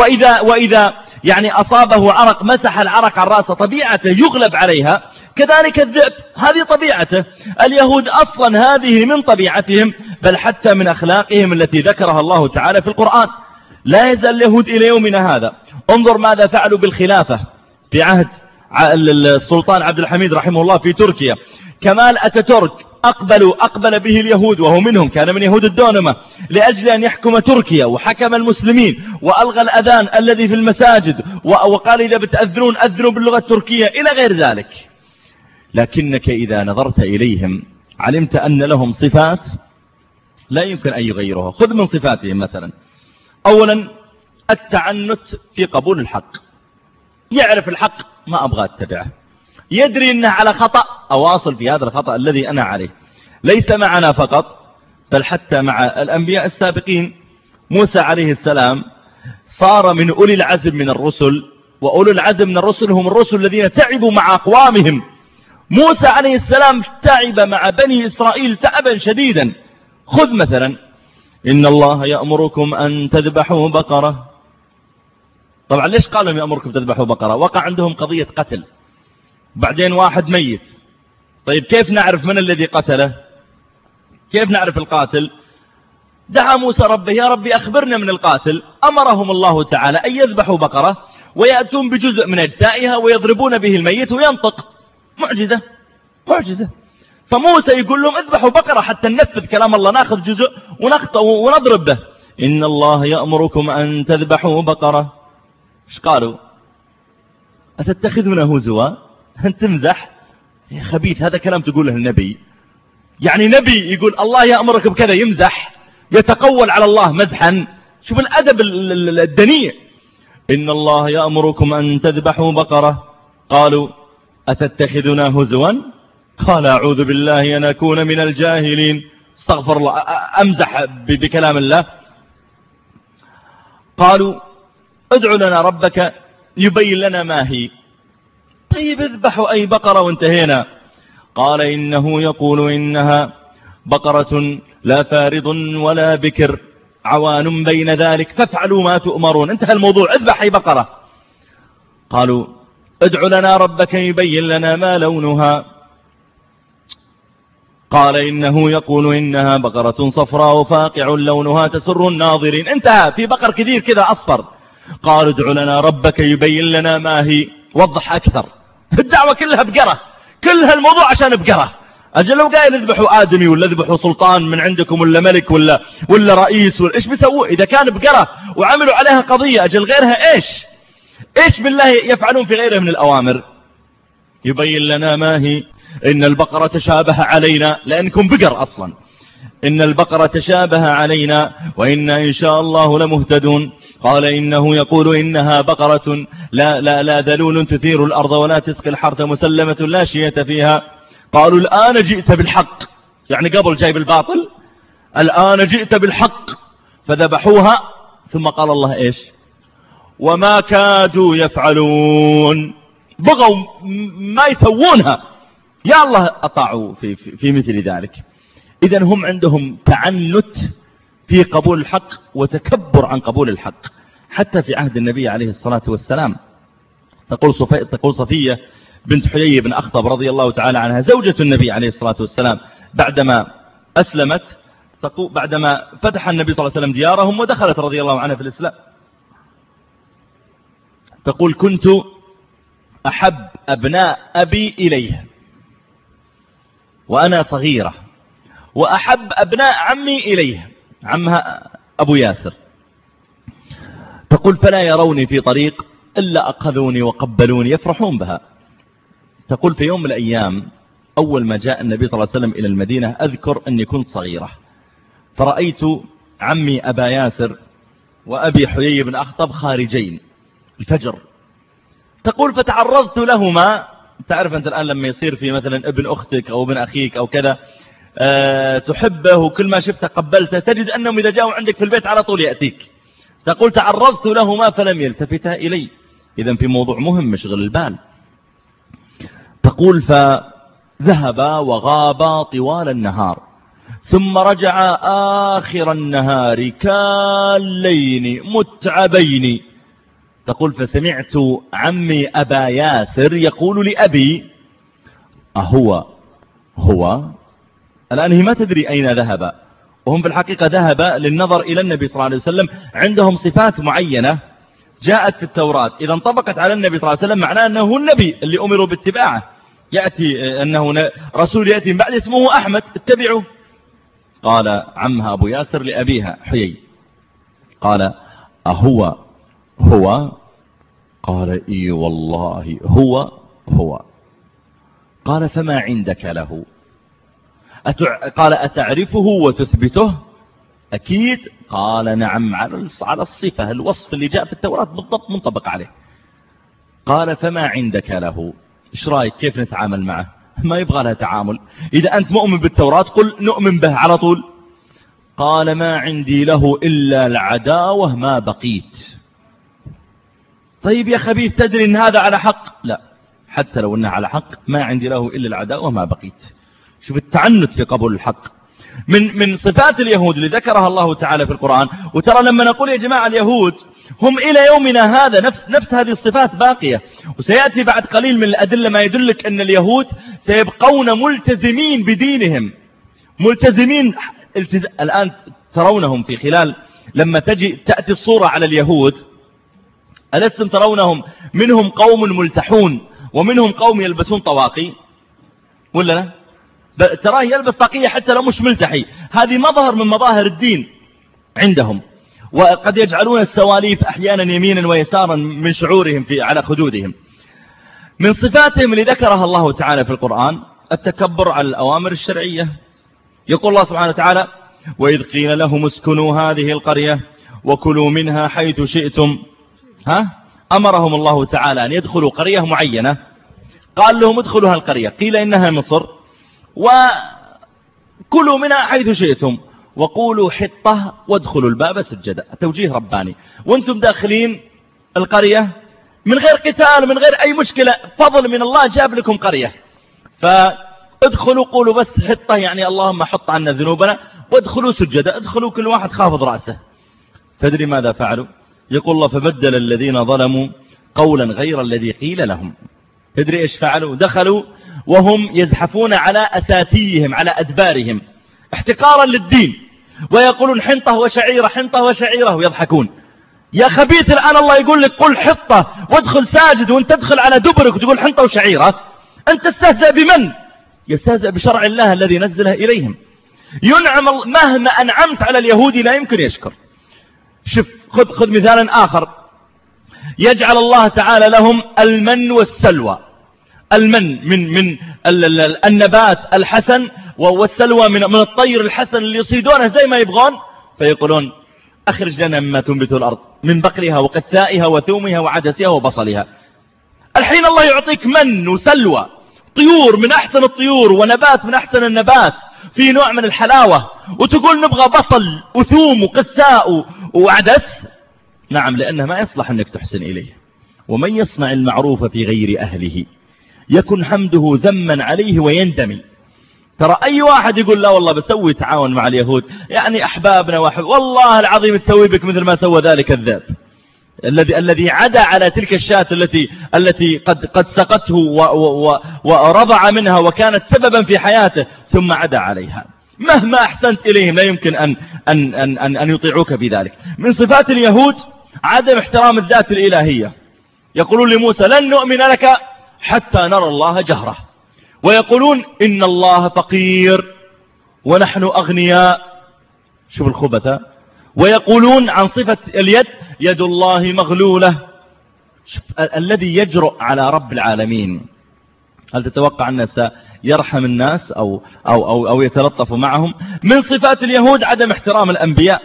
وإذا يعني أصابه عرق مسح العرق عن رأسه، طبيعته يغلب عليها. كذلك الذئب هذه طبيعته. اليهود أصلا هذه من طبيعتهم، بل حتى من أخلاقهم التي ذكرها الله تعالى في القرآن. لا يزال اليهود إلى يومنا هذا. انظر ماذا فعلوا بالخلافة في عهد السلطان عبد الحميد رحمه الله في تركيا. كمال أتاتورك أقبل به اليهود، وهو منهم، كان من يهود الدونمة، لأجل أن يحكم تركيا، وحكم المسلمين وألغى الأذان الذي في المساجد، وقال إذا بتأذنون أذنوا باللغة التركية إلى غير ذلك. لكنك إذا نظرت إليهم علمت أن لهم صفات لا يمكن أن يغيرها. خذ من صفاتهم مثلا، أولا التعنت في قبول الحق، يعرف الحق ما أبغى أتبعه، يدري أنه على خطأ، أواصل في هذا الخطأ الذي أنا عليه. ليس معنا فقط بل حتى مع الأنبياء السابقين. موسى عليه السلام صار من أولي العزم من الرسل، وأولي العزم من الرسل هم الرسل الذين تعبوا مع أقوامهم. موسى عليه السلام تعب مع بني إسرائيل تعبا شديدا. خذ مثلا إن الله يأمركم أن تذبحوا بقرة. طبعا ليش قالوا يأمركم تذبحوا بقرة؟ وقع عندهم قضية قتل، بعدين واحد ميت. طيب كيف نعرف من الذي قتله؟ كيف نعرف القاتل؟ دعا موسى ربه يا ربي أخبرنا من القاتل. أمرهم الله تعالى أن يذبحوا بقرة ويأتون بجزء من أجزائها ويضربون به الميت وينطق. معجزة، معجزة. فموسى يقول لهم اذبحوا بقرة حتى ننفذ كلام الله، ناخذ جزء ونقطع ونضرب به. إن الله يأمركم أن تذبحوا بقرة. ايش قالوا؟ أتتخذونه هزوا؟ أنت تمزح يا خبيث، هذا كلام تقوله النبي. يعني نبي يقول الله يأمرك بكذا يمزح، يتقول على الله مزحا. شوف الأدب الدنيء. إن الله يأمركم أن تذبحوا بقرة. قالوا أتتخذنا هزوا؟ قال أعوذ بالله أن أكون من الجاهلين. استغفر الله، أمزح بكلام الله. قالوا ادع لنا ربك يبين لنا ما هي. طيب اذبحوا أي بقرة وانتهينا. قال إنه يقول إنها بقرة لا فارض ولا بكر عوان بين ذلك فافعلوا ما تؤمرون. انتهى الموضوع، اذبح أي بقرة. قالوا ادع لنا ربك يبين لنا ما لونها. قال إنه يقول إنها بقرة صفراء فاقع لونها تسر الناظرين. انتهى، في بقر كثير كذا أصفر. قالوا ادع لنا ربك يبين لنا ما هي. وضح أكثر. الدعوة كلها بقرة، كلها الموضوع عشان بقرة. أجل لو قايل اذبحوا آدمي ولا اذبحوا سلطان من عندكم ولا ملك ولا رئيس إيش بيسووا إذا كان بقرة وعملوا عليها قضية؟ أجل غيرها إيش بالله يفعلون في غيره من الأوامر؟ يبين لنا ما هي. إن البقرة تشابه علينا، لأنكم بقر أصلا. إن البقرة تشابه علينا وإنا إن شاء الله لمهتدون. قال إنه يقول إنها بقرة لا ذلول تثير الأرض ولا تسقي الحرث مسلمة لا شية فيها. قالوا الآن جئت بالحق، يعني قبل جايب الباطل، الآن جئت بالحق. فذبحوها. ثم قال الله إيش؟ وما كادوا يفعلون. بغوا ما يسوونها، يا الله أطاعوا في مثل ذلك. إذن هم عندهم تعنت في قبول الحق وتكبر عن قبول الحق. حتى في عهد النبي عليه الصلاة والسلام تقول صفية بنت حيي بن أخطب رضي الله تعالى عنها زوجة النبي عليه الصلاة والسلام بعدما أسلمت، بعدما فتح النبي صلى الله عليه وسلم ديارهم ودخلت رضي الله عنها في الإسلام، تقول كنت أحب أبناء أبي إليه وأنا صغيرة، وأحب أبناء عمي إليه، عمها أبو ياسر. تقول فلا يروني في طريق إلا أخذوني وقبلوني يفرحون بها. تقول في يوم من الأيام أول ما جاء النبي صلى الله عليه وسلم إلى المدينة أذكر أني كنت صغيرة، فرأيت عمي أبا ياسر وأبي حيي بن أخطب خارجين الفجر. تقول فتعرضت لهما. تعرف أنت الآن لما يصير في مثلا ابن أختك أو ابن أخيك أو كذا تحبه وكل ما شفته قبلته، تجد أنهم إذا جاءوا عندك في البيت على طول يأتيك. تقول تعرضت لهما فلم يلتفتا إلي. إذن في موضوع مهم مشغل البال. تقول فذهبا وغابا طوال النهار ثم رجع آخر النهار كاللين متعبين. تقول فسمعت عمي أبا ياسر يقول لأبي أهو الآن هي ما تدري أين ذهب، وهم في الحقيقة ذهب للنظر إلى النبي صلى الله عليه وسلم. عندهم صفات معينة جاءت في التوراة إذا انطبقت على النبي صلى الله عليه وسلم معناه أنه هو النبي اللي أمروا باتباعه. يأتي أنه رسول يأتي من بعد اسمه أحمد اتبعوا. قال عمها أبو ياسر لأبيها حيي قال أهو قال إي والله هو. قال فما عندك له؟ قال أتعرفه وتثبته؟ أكيد. قال نعم، على الصفة الوصف اللي جاء في التوراة بالضبط منطبق عليه. قال فما عندك له؟ إيش رأيك كيف نتعامل معه؟ ما يبغى لها تعامل. إذا أنت مؤمن بالتوراة قل نؤمن به على طول. قال ما عندي له إلا العداوة ما بقيت. طيب يا خبيث تدري ان هذا على حق؟ لا، حتى لو انه على حق ما عندي له الا العداوة ما بقيت. شوف التعنت في قبول الحق. من صفات اليهود اللي ذكرها الله تعالى في القرآن. وترى لما نقول يا جماعة اليهود هم إلى يومنا هذا نفس هذه الصفات باقية، وسيأتي بعد قليل من الأدلة ما يدلك أن اليهود سيبقون ملتزمين بدينهم، ملتزمين. الآن ترونهم في خلال لما تأتي الصورة على اليهود، ألستم ترونهم منهم قوم ملتحون ومنهم قوم يلبسون طواقي ولا لا؟ تراه يلبس طاقية حتى لو مش ملتحي. هذه مظهر من مظاهر الدين عندهم. وقد يجعلون السواليف أحيانا يمينا ويسارا من شعورهم على خدودهم. من صفاتهم اللي ذكرها الله تعالى في القرآن التكبر على الأوامر الشرعية. يقول الله سبحانه وتعالى وإذ قيل لهم اسكنوا هذه القرية وكلوا منها حيث شئتم أمرهم الله تعالى أن يدخلوا قرية معينة، قال لهم ادخلوا هالقرية، قيل إنها مصر، وكلوا منها حيث شئتم وقولوا حطة وادخلوا الباب سجدا. توجيه رباني. وانتم داخلين القرية من غير قتال، من غير أي مشكلة، فضل من الله جاب لكم قرية، فادخلوا قولوا بس حطة، يعني اللهم حط عنا ذنوبنا، وادخلوا سجدا، ادخلوا كل واحد خافض رأسه. تدري ماذا فعلوا؟ يقول الله فبدل الذين ظلموا قولا غير الذي قيل لهم. تدري إيش فعلوا؟ دخلوا وهم يزحفون على أساتيهم، على أدبارهم، احتقارا للدين، ويقولون حنطة وشعيرة، حنطة وشعيرة، ويضحكون. يا خبيث، الآن الله يقول لك قل حطة وادخل ساجد، وانت تدخل على دبرك وتقول حنطة وشعيرة. أنت تستهزأ بمن؟ يستهزأ بشرع الله الذي نزله إليهم. ينعم مهما أنعمت على اليهودي لا يمكن يشكر. شوف، خذ مثالا آخر. يجعل الله تعالى لهم المن والسلوى. المن من النبات الحسن، والسلوى من الطير الحسن اللي يصيدونه زي ما يبغون، فيقولون أخرج لنا مما تنبت الأرض من بقلها وقثائها وثومها وعدسها وبصلها. الحين الله يعطيك من وسلوى، طيور من أحسن الطيور ونبات من أحسن النبات في نوع من الحلاوة، وتقول نبغى بصل وثوم وقثاء وعدس. نعم، لأنه ما يصلح أنك تحسن إليه. ومن يصنع المعروف في غير أهله يكن حمده ذما عليه ويندمي. ترى أي واحد يقول لا والله بسوي تعاون مع اليهود، يعني أحبابنا والله العظيم تسوي بك مثل ما سوى ذلك الذئب الذي عدا على تلك الشاة التي قد سقته ورضع منها وكانت سببا في حياته، ثم عدا عليها. مهما أحسنت إليهم لا يمكن أن يطيعوك في ذلك. من صفات اليهود عدم احترام الذات الإلهية. يقولون لموسى لن نؤمن لك حتى نرى الله جهرة، ويقولون إن الله فقير ونحن أغنياء. شوف الخبثة. ويقولون عن صفة اليد يد الله مغلولة. شوف الذي يجرؤ على رب العالمين، هل تتوقع أنه سيرحم الناس أو يتلطف معهم؟ من صفات اليهود عدم احترام الأنبياء،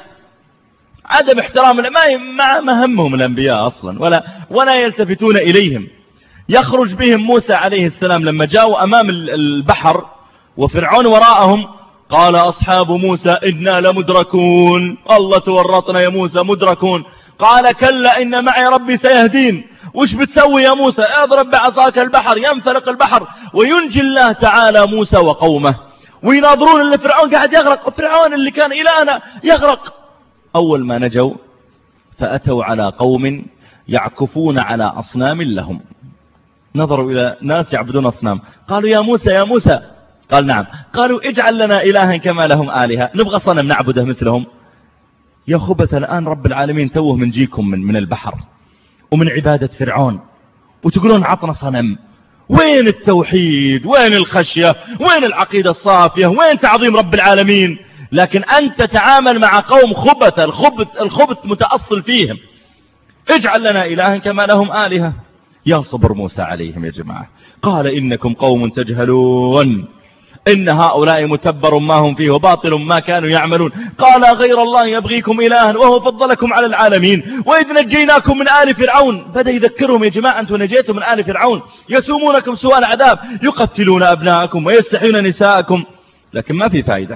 عدم احترام ما همهم الأنبياء أصلا ولا يلتفتون إليهم. يخرج بهم موسى عليه السلام لما جاءوا أمام البحر وفرعون وراءهم، قال أصحاب موسى إنا لمدركون. الله تورطنا يا موسى، مدركون. قال كلا إن معي ربي سيهدين. وش بتسوي يا موسى؟ اضرب بعصاك البحر ينفلق البحر وينجي الله تعالى موسى وقومه. ويناظرون اللي فرعون قاعد يغرق، وفرعون اللي كان إلهنا يغرق. أول ما نجوا فأتوا على قوم يعكفون على أصنام لهم. نظروا إلى ناس يعبدون أصنام، قالوا يا موسى يا موسى، قال نعم. قالوا اجعل لنا إلها كما لهم آلهة، نبغى صنم نعبده مثلهم. يا خبث، الآن رب العالمين توه من جيكم من البحر ومن عبادة فرعون، وتقولون عطنا صنم. وين التوحيد؟ وين الخشية؟ وين العقيدة الصافية؟ وين تعظيم رب العالمين؟ لكن أنت تتعامل مع قوم خبث، الخبث متأصل فيهم. اجعل لنا إلها كما لهم آلهة. يا صبر موسى عليهم يا جماعة. قال إنكم قوم تجهلون إن هؤلاء متبر ما هم فيه وباطل ما كانوا يعملون. قال غير الله يبغيكم إلها وهو فضلكم على العالمين وإذ نجيناكم من آل فرعون. بدأ يذكرهم يا جماعة أنتم نجيتم من آل فرعون يسومونكم سوء العذاب يقتلون أبناءكم ويستحيون نساءكم. لكن ما في فائدة.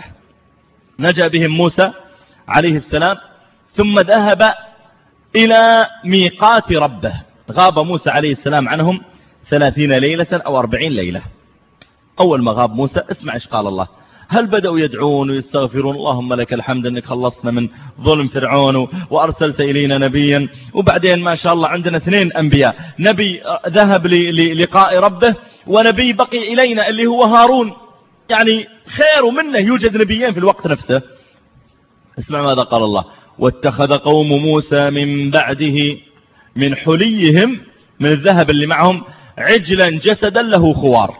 نجا بهم موسى عليه السلام ثم ذهب إلى ميقات ربه. غاب موسى عليه السلام عنهم 30 ليلة أو 40 ليلة. أول ما غاب موسى اسمع إيش قال الله. هل بدأوا يدعون ويستغفرون اللهم لك الحمد أنك خلصنا من ظلم فرعون وأرسلت إلينا نبيا. وبعدين ما شاء الله عندنا 2 أنبياء، نبي ذهب للقاء ربه ونبي بقي إلينا اللي هو هارون، يعني خير منه يوجد نبيين في الوقت نفسه. اسمع ماذا قال الله. واتخذ قوم موسى من بعده من حليهم، من الذهب اللي معهم، عجلا جسدا له خوار.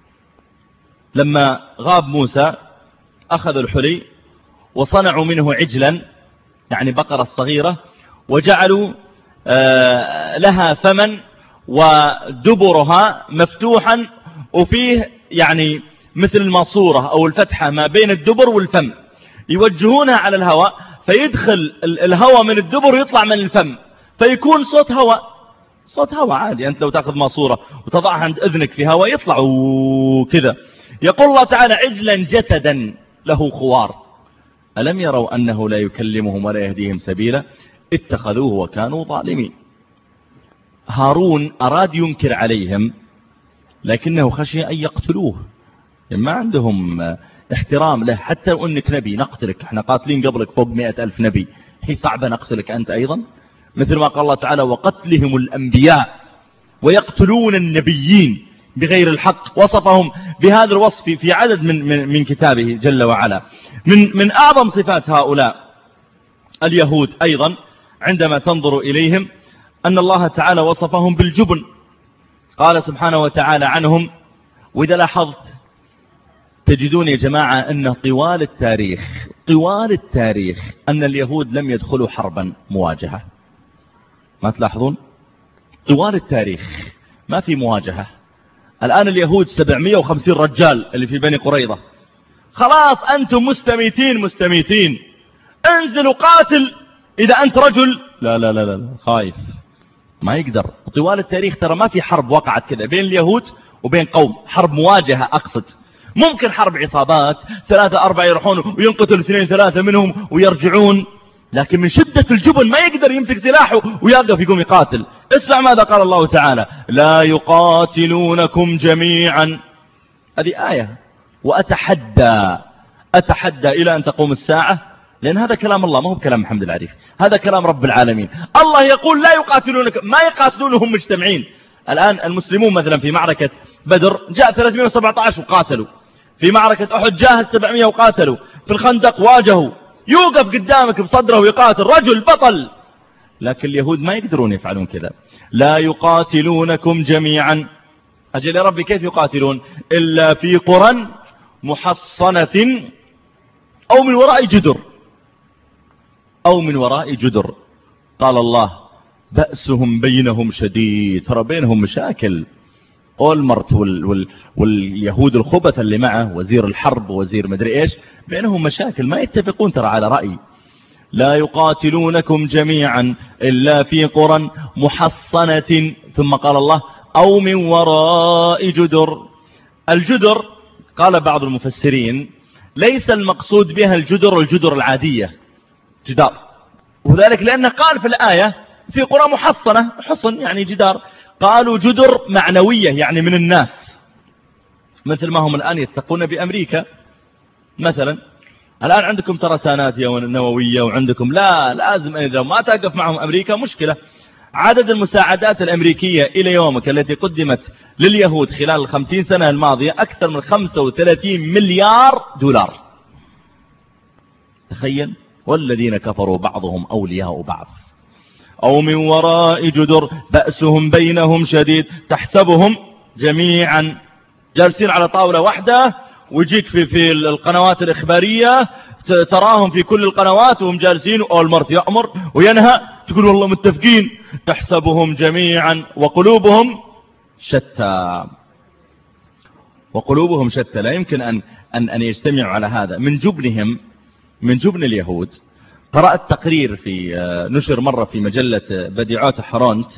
لما غاب موسى أخذوا الحلي وصنعوا منه عجلا، يعني بقرة صغيرة، وجعلوا لها فما ودبرها مفتوحا وفيه يعني مثل الماسورة أو الفتحة ما بين الدبر والفم، يوجهونها على الهواء فيدخل الهواء من الدبر ويطلع من الفم فيكون صوت هواء. صوت هواء عادي. أنت لو تأخذ ماسورة وتضعها عند أذنك في هواء يطلع كذا. يقول الله تعالى عجلا جسدا له خوار ألم يروا أنه لا يكلمهم ولا يهديهم سبيلا اتخذوه وكانوا ظالمين. هارون أراد ينكر عليهم لكنه خشي أن يقتلوه، ما عندهم احترام له. حتى لو أنك نبي نقتلك، احنا قاتلين قبلك فوق 100,000 نبي، هي صعبة نقتلك أنت أيضا، مثل ما قال الله تعالى وقتلهم الأنبياء ويقتلون النبيين بغير الحق. وصفهم بهذا الوصف في عدد من كتابه جل وعلا. من أعظم صفات هؤلاء اليهود أيضا عندما تنظر إليهم أن الله تعالى وصفهم بالجبن. قال سبحانه وتعالى عنهم، وإذا لاحظت تجدون يا جماعة أن طوال التاريخ أن اليهود لم يدخلوا حربا مواجهة. ما تلاحظون؟ طوال التاريخ ما في مواجهة. الآن اليهود 750 رجال اللي في بني قريظة، خلاص أنتم مستميتين، انزلوا قاتل إذا أنت رجل. لا لا لا لا، خايف، ما يقدر. طوال التاريخ ترى ما في حرب وقعت كذا بين اليهود وبين قوم، حرب مواجهة أقصد. ممكن حرب عصابات 3-4 يروحون وينقتل 2-3 منهم ويرجعون، لكن من شدة الجبن ما يقدر يمسك سلاحه ويقف يقوم يقاتل. اسمع ماذا قال الله تعالى، لا يقاتلونكم جميعا. هذه آية. وأتحدى إلى أن تقوم الساعة، لأن هذا كلام الله، ما هو كلام محمد العريف، هذا كلام رب العالمين. الله يقول لا يقاتلونكم، ما يقاتلونهم مجتمعين. الآن المسلمون مثلا في معركة بدر جاء 317 وقاتلوا، في معركة أحد جاهز 700 وقاتلوا، في الخندق واجهوا. يوقف قدامك بصدره ويقاتل، رجل بطل. لكن اليهود ما يقدرون يفعلون كذا. لا يقاتلونكم جميعا. أجل يا ربي كيف يقاتلون؟ إلا في قرى محصنة أو من وراء جدر. قال الله بأسهم بينهم شديد، ترى بينهم مشاكل. أولمرت واليهود الخبث اللي معه وزير الحرب ووزير مدري إيش، بينهم مشاكل، ما يتفقون ترى على رأي. لا يقاتلونكم جميعا إلا في قرى محصنة، ثم قال الله أو من وراء جدر. الجدر قال بعض المفسرين ليس المقصود بها الجدر العادية، جدار، وذلك لأنه قال في الآية في قرى محصنة، حصن يعني جدار. قالوا جدر معنوية يعني من الناس، مثل ما هم الآن يتقون بأمريكا مثلا. الآن عندكم ترسانات نووية وعندكم، لا لازم إذا ما تقف معهم أمريكا مشكلة. عدد المساعدات الأمريكية إلى يومك التي قدمت لليهود خلال 50 سنة الماضية أكثر من 35 مليار دولار. تخيل. والذين كفروا بعضهم أولياء بعض. أو من وراء جدر بأسهم بينهم شديد تحسبهم جميعا، جالسين على طاولة واحدة، ويجيك في القنوات الإخبارية تراهم في كل القنوات وهم جالسين، أولمرت يأمر وينهى، تقول والله متفقين. تحسبهم جميعا وقلوبهم شتى. لا يمكن أن يجتمعوا على هذا. من جبن اليهود. قرأت تقرير في نشر مرة في مجلة بديعات حرونت،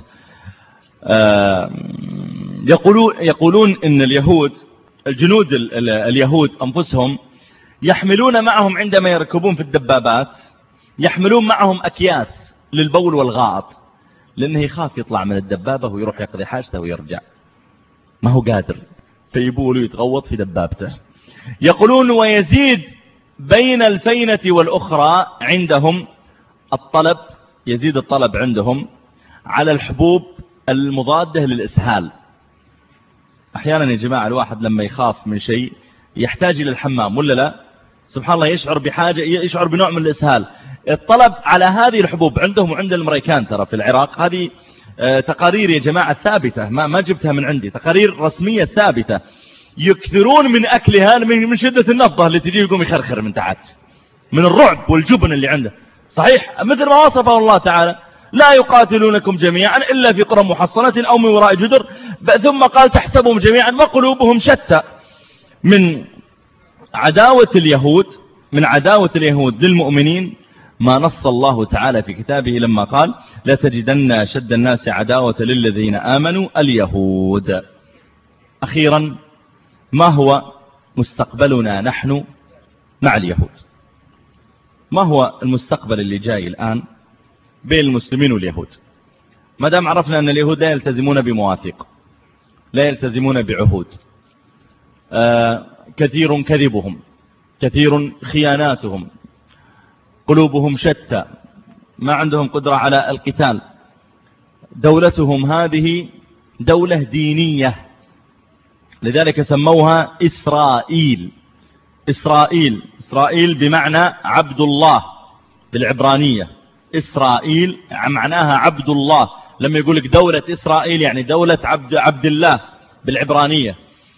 يقولون إن الجنود اليهود أنفسهم يحملون معهم عندما يركبون في الدبابات، يحملون معهم أكياس للبول والغائط، لأنه يخاف يطلع من الدبابة ويروح يقضي حاجته ويرجع، ما هو قادر، فيبول ويتغوط في دبابته. يقولون ويزيد بين الفينة والأخرى عندهم الطلب، يزيد الطلب عندهم على الحبوب المضادة للإسهال. أحيانا يا جماعة الواحد لما يخاف من شيء يحتاج إلى الحمام ولا لا؟ سبحان الله يشعر بحاجة، يشعر بنوع من الإسهال. الطلب على هذه الحبوب عندهم وعند الأمريكان ترى في العراق. هذه تقارير يا جماعة ثابتة، ما جبتها من عندي، تقارير رسمية ثابتة. يكثرون من أكلها من شدة النفضة اللي تجي يقوم يخرخر من تحت من الرعب والجبن اللي عنده. صحيح مثل ما وصفه الله تعالى لا يقاتلونكم جميعا إلا في قرى محصنة أو من وراء جدر، ثم قال تحسبهم جميعا وقلوبهم شتى. من عداوة اليهود للمؤمنين ما نص الله تعالى في كتابه لما قال لتجدن أشد الناس عداوة للذين آمنوا اليهود. أخيرا، ما هو مستقبلنا نحن مع اليهود؟ ما هو المستقبل اللي جاي الآن بين المسلمين واليهود؟ ما دام عرفنا أن اليهود لا يلتزمون بمواثيق، لا يلتزمون بعهود، كثير كذبهم، كثير خياناتهم، قلوبهم شتى، ما عندهم قدرة على القتال، دولتهم هذه دولة دينية، لذلك سموها إسرائيل. إسرائيل بمعنى عبد الله بالعبرانية، إسرائيل معناها عبد الله. لما يقول لك دولة إسرائيل يعني دولة عبد الله بالعبرانية.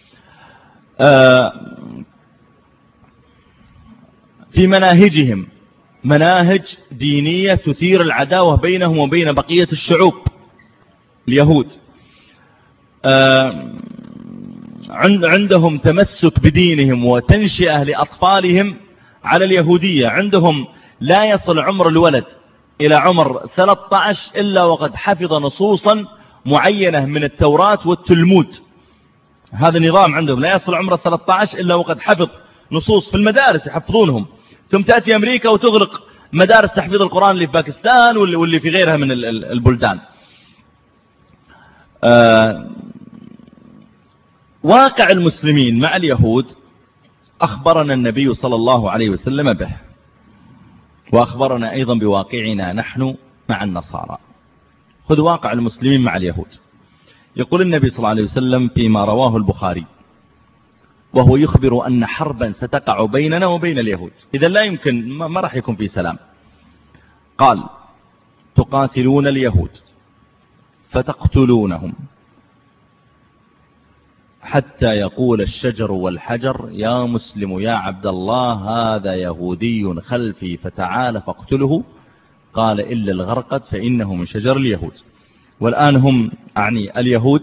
في مناهجهم مناهج دينية تثير العداوة بينهم وبين بقية الشعوب. اليهود عندهم تمسك بدينهم وتنشئة لأطفالهم على اليهودية. عندهم لا يصل عمر الولد إلى عمر 13 إلا وقد حفظ نصوصا معينة من التوراة والتلمود. هذا النظام عندهم، لا يصل عمر 13 إلا وقد حفظ نصوص في المدارس يحفظونهم. ثم تأتي أمريكا وتغلق مدارس تحفيظ القرآن اللي في باكستان واللي في غيرها من البلدان. واقع المسلمين مع اليهود أخبرنا النبي صلى الله عليه وسلم به، وأخبرنا أيضا بواقعنا نحن مع النصارى. خذ واقع المسلمين مع اليهود. يقول النبي صلى الله عليه وسلم فيما رواه البخاري وهو يخبر أن حربا ستقع بيننا وبين اليهود، إذا لا يمكن، ما راح يكون في سلام. قال تقاتلون اليهود فتقتلونهم حتى يقول الشجر والحجر يا مسلم يا عبد الله هذا يهودي خلفي فتعال فاقتله. قال إلا الغرقد فإنه من شجر اليهود. والآن هم أعني اليهود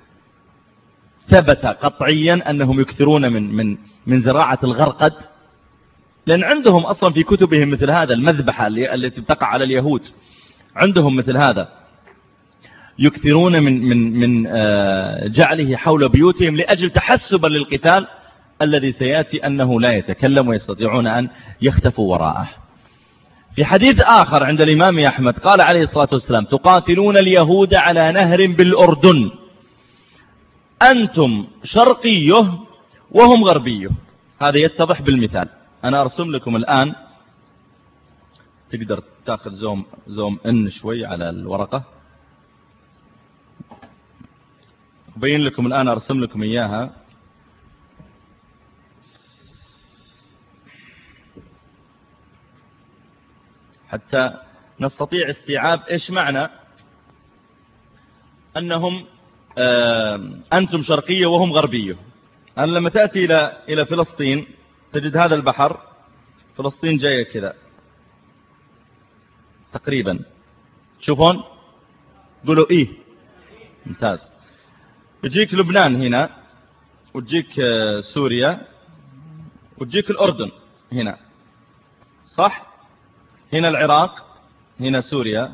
ثبت قطعيا أنهم يكثرون من زراعة الغرقد، لأن عندهم أصلا في كتبهم مثل هذا، المذبحة التي تقع على اليهود عندهم مثل هذا، يكثرون من جعله حول بيوتهم لأجل تحسبا للقتال الذي سيأتي أنه لا يتكلم ويستطيعون أن يختفوا وراءه. في حديث آخر عند الإمام أحمد قال عليه الصلاة والسلام تقاتلون اليهود على نهر بالأردن أنتم شرقيه وهم غربيه. هذا يتضح بالمثال. أنا أرسم لكم الآن، تقدر تأخذ زوم إن شوي على الورقة، أبين لكم الآن، أرسم لكم إياها. حتى نستطيع استيعاب إيش معنى أنهم أنتم شرقية وهم غربية. أنا لما تأتي إلى فلسطين تجد هذا البحر، فلسطين جاية كذا تقريبا، تشوفون قولوا إيه ممتاز. يجيك لبنان هنا، وتجيك سوريا، وتجيك الأردن هنا، صح؟ هنا العراق، هنا سوريا،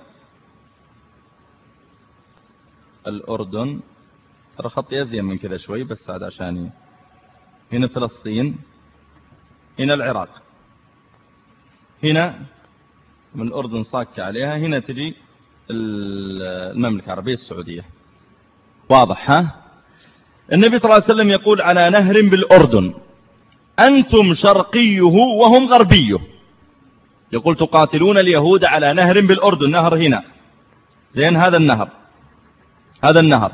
الأردن، ترى خطي أزين من كذا شوي بس هذا عشاني، هنا فلسطين، هنا العراق، هنا من الأردن صاك عليها، هنا تجي المملكة العربية السعودية. واضح ها؟ النبي صلى الله عليه وسلم يقول على نهر بالأردن أنتم شرقيه وهم غربيه. يقول تقاتلون اليهود على نهر بالأردن، نهر هنا زين، هذا النهر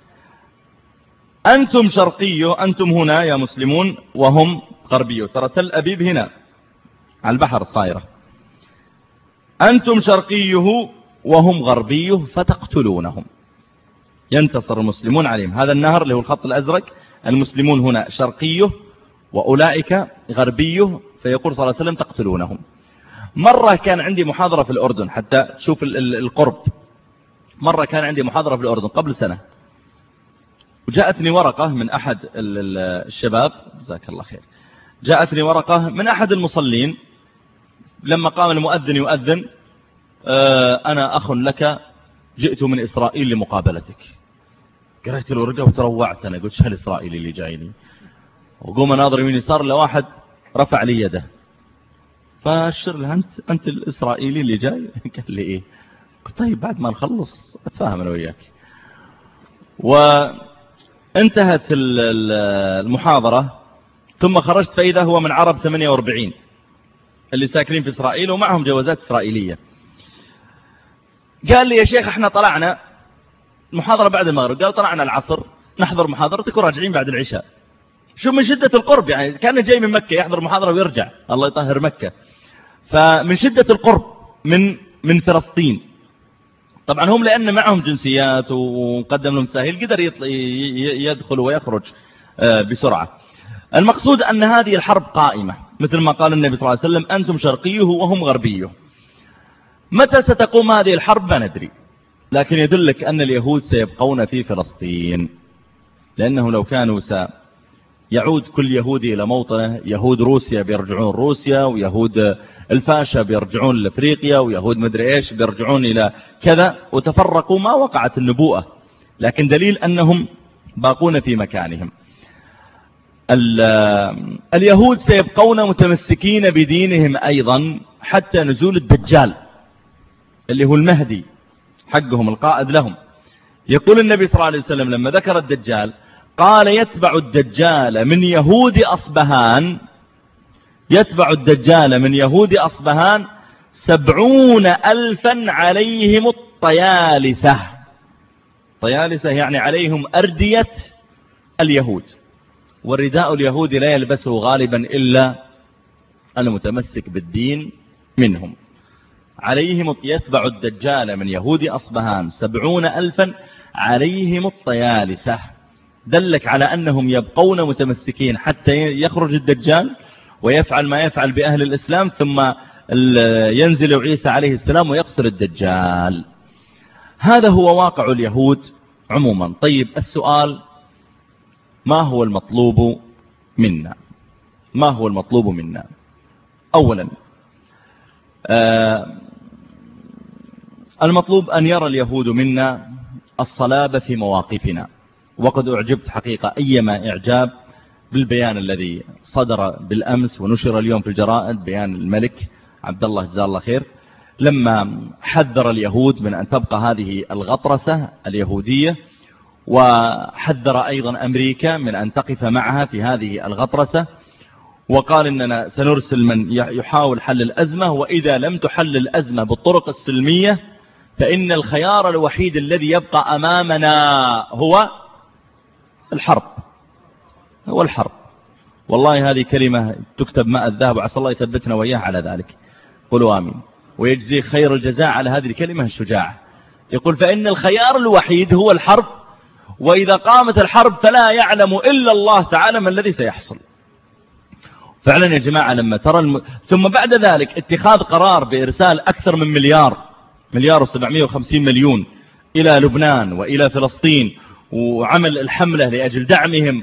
أنتم شرقيه، أنتم هنا يا مسلمون وهم غربيه. ترى تل أبيب هنا على البحر صايرة. أنتم شرقيه وهم غربيه فتقتلونهم، ينتصر المسلمون عليهم. هذا النهر اللي هو الخط الأزرق، المسلمون هنا شرقيه وأولئك غربيه، فيقول صلى الله عليه وسلم تقتلونهم. مرة كان عندي محاضرة في الأردن حتى تشوف القرب. مرة كان عندي محاضرة في الأردن قبل سنة، وجاءتني ورقة من أحد الشباب، جزاك الله خير، جاءتني ورقة من أحد المصلين لما قام المؤذن يؤذن أنا أخ لك جئت من إسرائيل لمقابلتك. قرأت الورقة وتروعت، أنا قلت شو الإسرائيلي اللي جايني؟ وقوم ناظر يمين يسار لواحد رفع لي يده، فأشر له أنت الإسرائيلي اللي جاي؟ قال لي إيه. قلت طيب بعد ما نخلص أتفاهم أنا وياك. وانتهت المحاضرة، ثم خرجت فإذا هو من عرب 48 اللي ساكنين في إسرائيل ومعهم جوازات إسرائيلية. قال لي يا شيخ احنا طلعنا محاضرة بعد المغرب، قال طلعنا العصر نحضر محاضرتك وراجعين بعد العشاء. شو من شدة القرب، يعني كان جاي من مكة يحضر محاضرة ويرجع، الله يطهر مكة. فمن شدة القرب من فلسطين. طبعا هم لأن معهم جنسيات وقدم لهم تساهيل قدر يدخل ويخرج بسرعة. المقصود أن هذه الحرب قائمة مثل ما قال النبي صلى الله عليه وسلم أنتم شرقيه وهم غربيه. متى ستقوم هذه الحرب ما ندري، لكن يدلك أن اليهود سيبقون في فلسطين، لأنه لو كانوا يعود كل يهودي إلى موطنه. يهود روسيا بيرجعون روسيا، ويهود الفاشا بيرجعون لأفريقيا، ويهود مدري إيش بيرجعون إلى كذا، وتفرقوا ما وقعت النبوءة، لكن دليل أنهم باقون في مكانهم. اليهود سيبقون متمسكين بدينهم أيضا حتى نزول الدجال اللي هو المهدي حقهم القائد لهم. يقول النبي صلى الله عليه وسلم لما ذكر الدجال قال يتبع الدجال من يهود أصبهان، يتبع الدجال من يهود أصبهان 70,000 عليهم الطيالسة. طيالسة يعني عليهم أردية اليهود، والرداء اليهود لا يلبسه غالبا إلا المتمسك بالدين منهم. عليهم يتبع الدجال من يهود أصبهان 70,000 عليهم الطيالسة. دلك على أنهم يبقون متمسكين حتى يخرج الدجال ويفعل ما يفعل بأهل الإسلام، ثم ينزل عيسى عليه السلام ويقتل الدجال. هذا هو واقع اليهود عموما. طيب السؤال، ما هو المطلوب منا؟ ما هو المطلوب منا؟ أولا المطلوب أن يرى اليهود منا الصلابة في مواقفنا. وقد أعجبت حقيقة أيما إعجاب بالبيان الذي صدر بالأمس ونشر اليوم في الجرائد، بيان الملك عبد الله جزاه الله خير، لما حذر اليهود من أن تبقى هذه الغطرسة اليهودية، وحذر أيضا أمريكا من أن تقف معها في هذه الغطرسة، وقال إننا سنرسل من يحاول حل الأزمة، وإذا لم تحل الأزمة بالطرق السلمية فإن الخيار الوحيد الذي يبقى أمامنا هو الحرب. هو الحرب. والله هذه كلمة تكتب ماء الذهب، وعسى الله يثبتنا وإياه على ذلك. قولوا آمين. ويجزي خير الجزاء على هذه الكلمة الشجاعة. يقول فإن الخيار الوحيد هو الحرب، وإذا قامت الحرب فلا يعلم إلا الله تعالى ما الذي سيحصل. فعلا يا جماعة لما ترى ثم بعد ذلك اتخاذ قرار بإرسال أكثر من مليار و750 مليون إلى لبنان وإلى فلسطين، وعمل الحملة لأجل دعمهم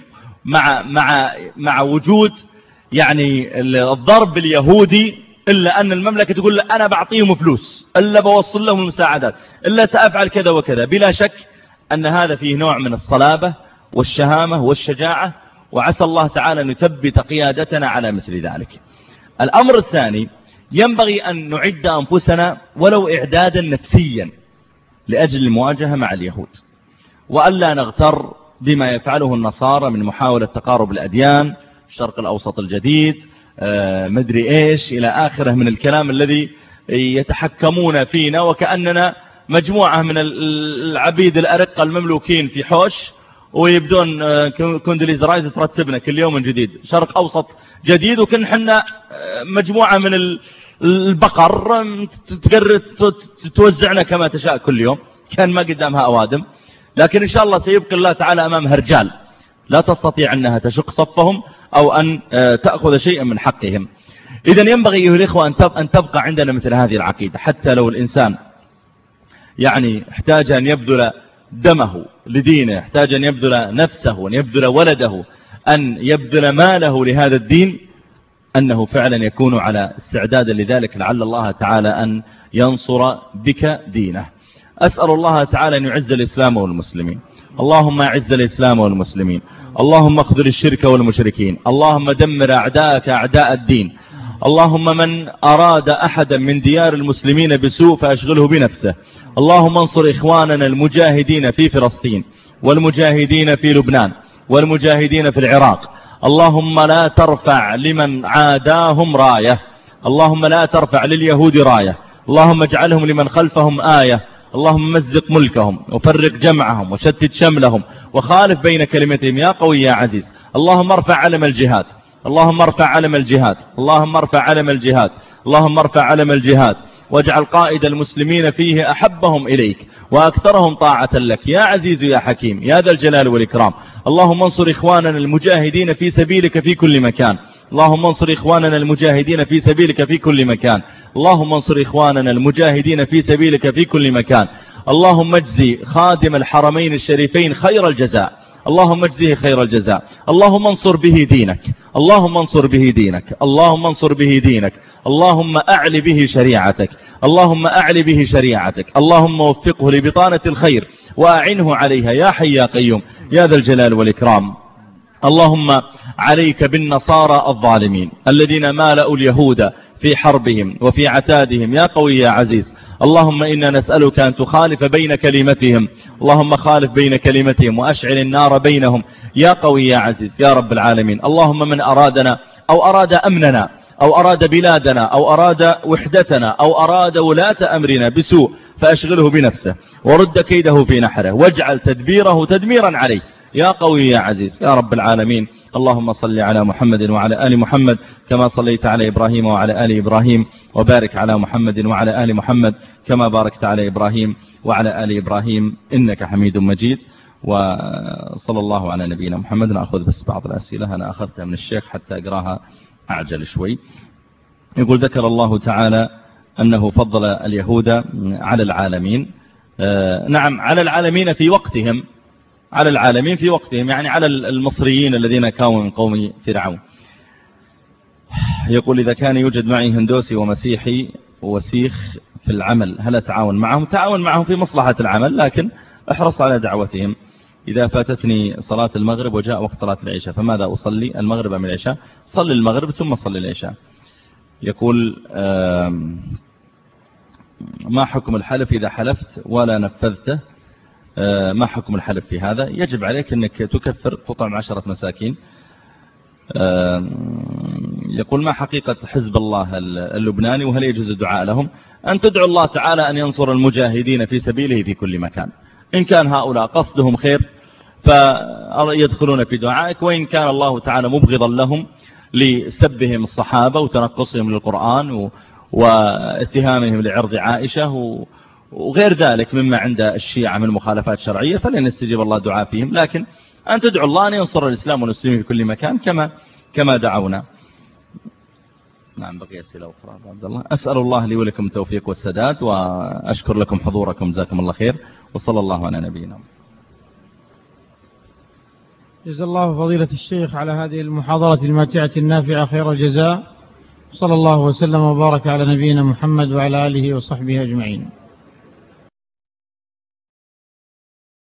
مع وجود يعني الضرب اليهودي، إلا أن المملكة تقول أنا بعطيهم فلوس، إلا بوصل لهم المساعدات، إلا سأفعل كذا وكذا. بلا شك أن هذا فيه نوع من الصلابة والشهامة والشجاعة، وعسى الله تعالى أن يثبت قيادتنا على مثل ذلك. الأمر الثاني، ينبغي أن نعد أنفسنا ولو إعدادا نفسيا لأجل المواجهة مع اليهود، وألا نغتر بما يفعله النصارى من محاولة تقارب الأديان، الشرق الأوسط الجديد، مدري إيش إلى آخره من الكلام الذي يتحكمون فينا وكأننا مجموعة من العبيد الأرقة المملوكين في حوش، ويبدون كوندليز رايز ترتبنا كل يوم من جديد، شرق أوسط جديد، وكن حنا مجموعة من البقر توزعنا كما تشاء كل يوم، كان ما قدامها أوادم. لكن إن شاء الله سيبقى الله تعالى أمامها رجال لا تستطيع أنها تشق صفهم أو أن تأخذ شيئا من حقهم. إذن ينبغي أيها الإخوة أن تبقى عندنا مثل هذه العقيدة، حتى لو الإنسان يعني احتاج أن يبذل دمه لدينه، يحتاج أن يبذل نفسه، أن يبذل ولده، أن يبذل ماله لهذا الدين، أنه فعلا يكون على استعداد لذلك، لعل الله تعالى أن ينصر بك دينه. أسأل الله تعالى أن يعز الإسلام والمسلمين. اللهم أعز الإسلام والمسلمين. اللهم اخذل الشرك والمشركين. اللهم دمر أعداءك أعداء الدين. اللهم من أراد أحدا من ديار المسلمين بسوء فأشغله بنفسه. اللهم انصر إخواننا المجاهدين في فلسطين، والمجاهدين في لبنان، والمجاهدين في العراق. اللهم لا ترفع لمن عاداهم راية. اللهم لا ترفع لليهود راية. اللهم اجعلهم لمن خلفهم آية. اللهم مزق ملكهم وفرق جمعهم وشتت شملهم وخالف بين كلمتهم يا قوي يا عزيز. اللهم ارفع علم الجهاد. اللهم ارفع علم الجهاد. اللهم ارفع علم الجهاد. اللهم ارفع علم الجهاد، واجعل قائد المسلمين فيه أحبهم إليك وأكثرهم طاعة لك يا عزيز يا حكيم يا ذا الجلال والإكرام. اللهم انصر إخواننا المجاهدين في سبيلك في كل مكان. اللهم انصر إخواننا المجاهدين في سبيلك في كل مكان. اللهم انصر إخواننا المجاهدين في سبيلك في كل مكان. اللهم اجزي خادم الحرمين الشريفين خير الجزاء. اللهم اجزيه خير الجزاء. اللهم انصر به دينك. اللهم انصر به دينك. اللهم انصر به دينك. اللهم أعل به شريعتك. اللهم أعل به شريعتك. اللهم وفقه لبطانة الخير وأعنه عليها يا حي يا قيوم يا ذا الجلال والإكرام. اللهم عليك بالنصارى الظالمين الذين مالأوا اليهود في حربهم وفي عتادهم يا قوي يا عزيز. اللهم إنا نسألك أن تخالف بين كلمتهم. اللهم خالف بين كلمتهم وأشعل النار بينهم يا قوي يا عزيز يا رب العالمين. اللهم من أرادنا أو أراد أمننا أو أراد بلادنا أو أراد وحدتنا أو أراد ولاة أمرنا بسوء فأشغله بنفسه ورد كيده في نحره واجعل تدبيره تدميرا عليه يا قوي يا عزيز يا رب العالمين. اللهم صل على محمد وعلى آل محمد كما صليت على إبراهيم وعلى آل إبراهيم، وبارك على محمد وعلى آل محمد كما باركت على إبراهيم وعلى آل إبراهيم إنك حميد مجيد. وصلى الله على نبينا محمد. نأخذ بس بعض الأسئلة أنا أخذتها من الشيخ حتى أقراها أعجل شوي. يقول ذكر الله تعالى أنه فضل اليهود على العالمين. نعم على العالمين في وقتهم، على العالمين في وقتهم، يعني على المصريين الذين كانوا من قوم فرعون. يقول إذا كان يوجد معي هندوسي ومسيحي وسيخ في العمل هل أتعاون معهم؟ تعاون معهم في مصلحة العمل، لكن احرص على دعوتهم. إذا فاتتني صلاة المغرب وجاء وقت صلاة العشاء فماذا أصلي؟ المغرب أم العشاء؟ صل المغرب ثم صل العشاء. يقول ما حكم الحلف إذا حلفت ولا نفذته؟ ما حكم الحلف في هذا؟ يجب عليك أنك تكفر تطعم 10 مساكين. يقول ما حقيقة حزب الله اللبناني وهل يجوز الدعاء لهم؟ أن تدعو الله تعالى أن ينصر المجاهدين في سبيله في كل مكان. إن كان هؤلاء قصدهم خير فيدخلون في دعائك، وإن كان الله تعالى مبغضا لهم لسبهم الصحابة وتنقصهم للقرآن واتهامهم لعرض عائشة وغير ذلك مما عند الشيعة من مخالفات شرعية، فلن يستجيب الله دعاء فيهم. لكن أن تدعو الله أن ينصر الإسلام والمسلمين في كل مكان كما دعونا. نعم بقي أسئلة أخرى عبد الله. أسأل الله لي ولكم التوفيق والسداد، وأشكر لكم حضوركم جزاكم الله خير، وصلى الله على نبينا. جزا الله فضيلة الشيخ على هذه المحاضرة الماتعة النافعة خير الجزاء. صلى الله وسلم وبارك على نبينا محمد وعلى آله وصحبه أجمعين.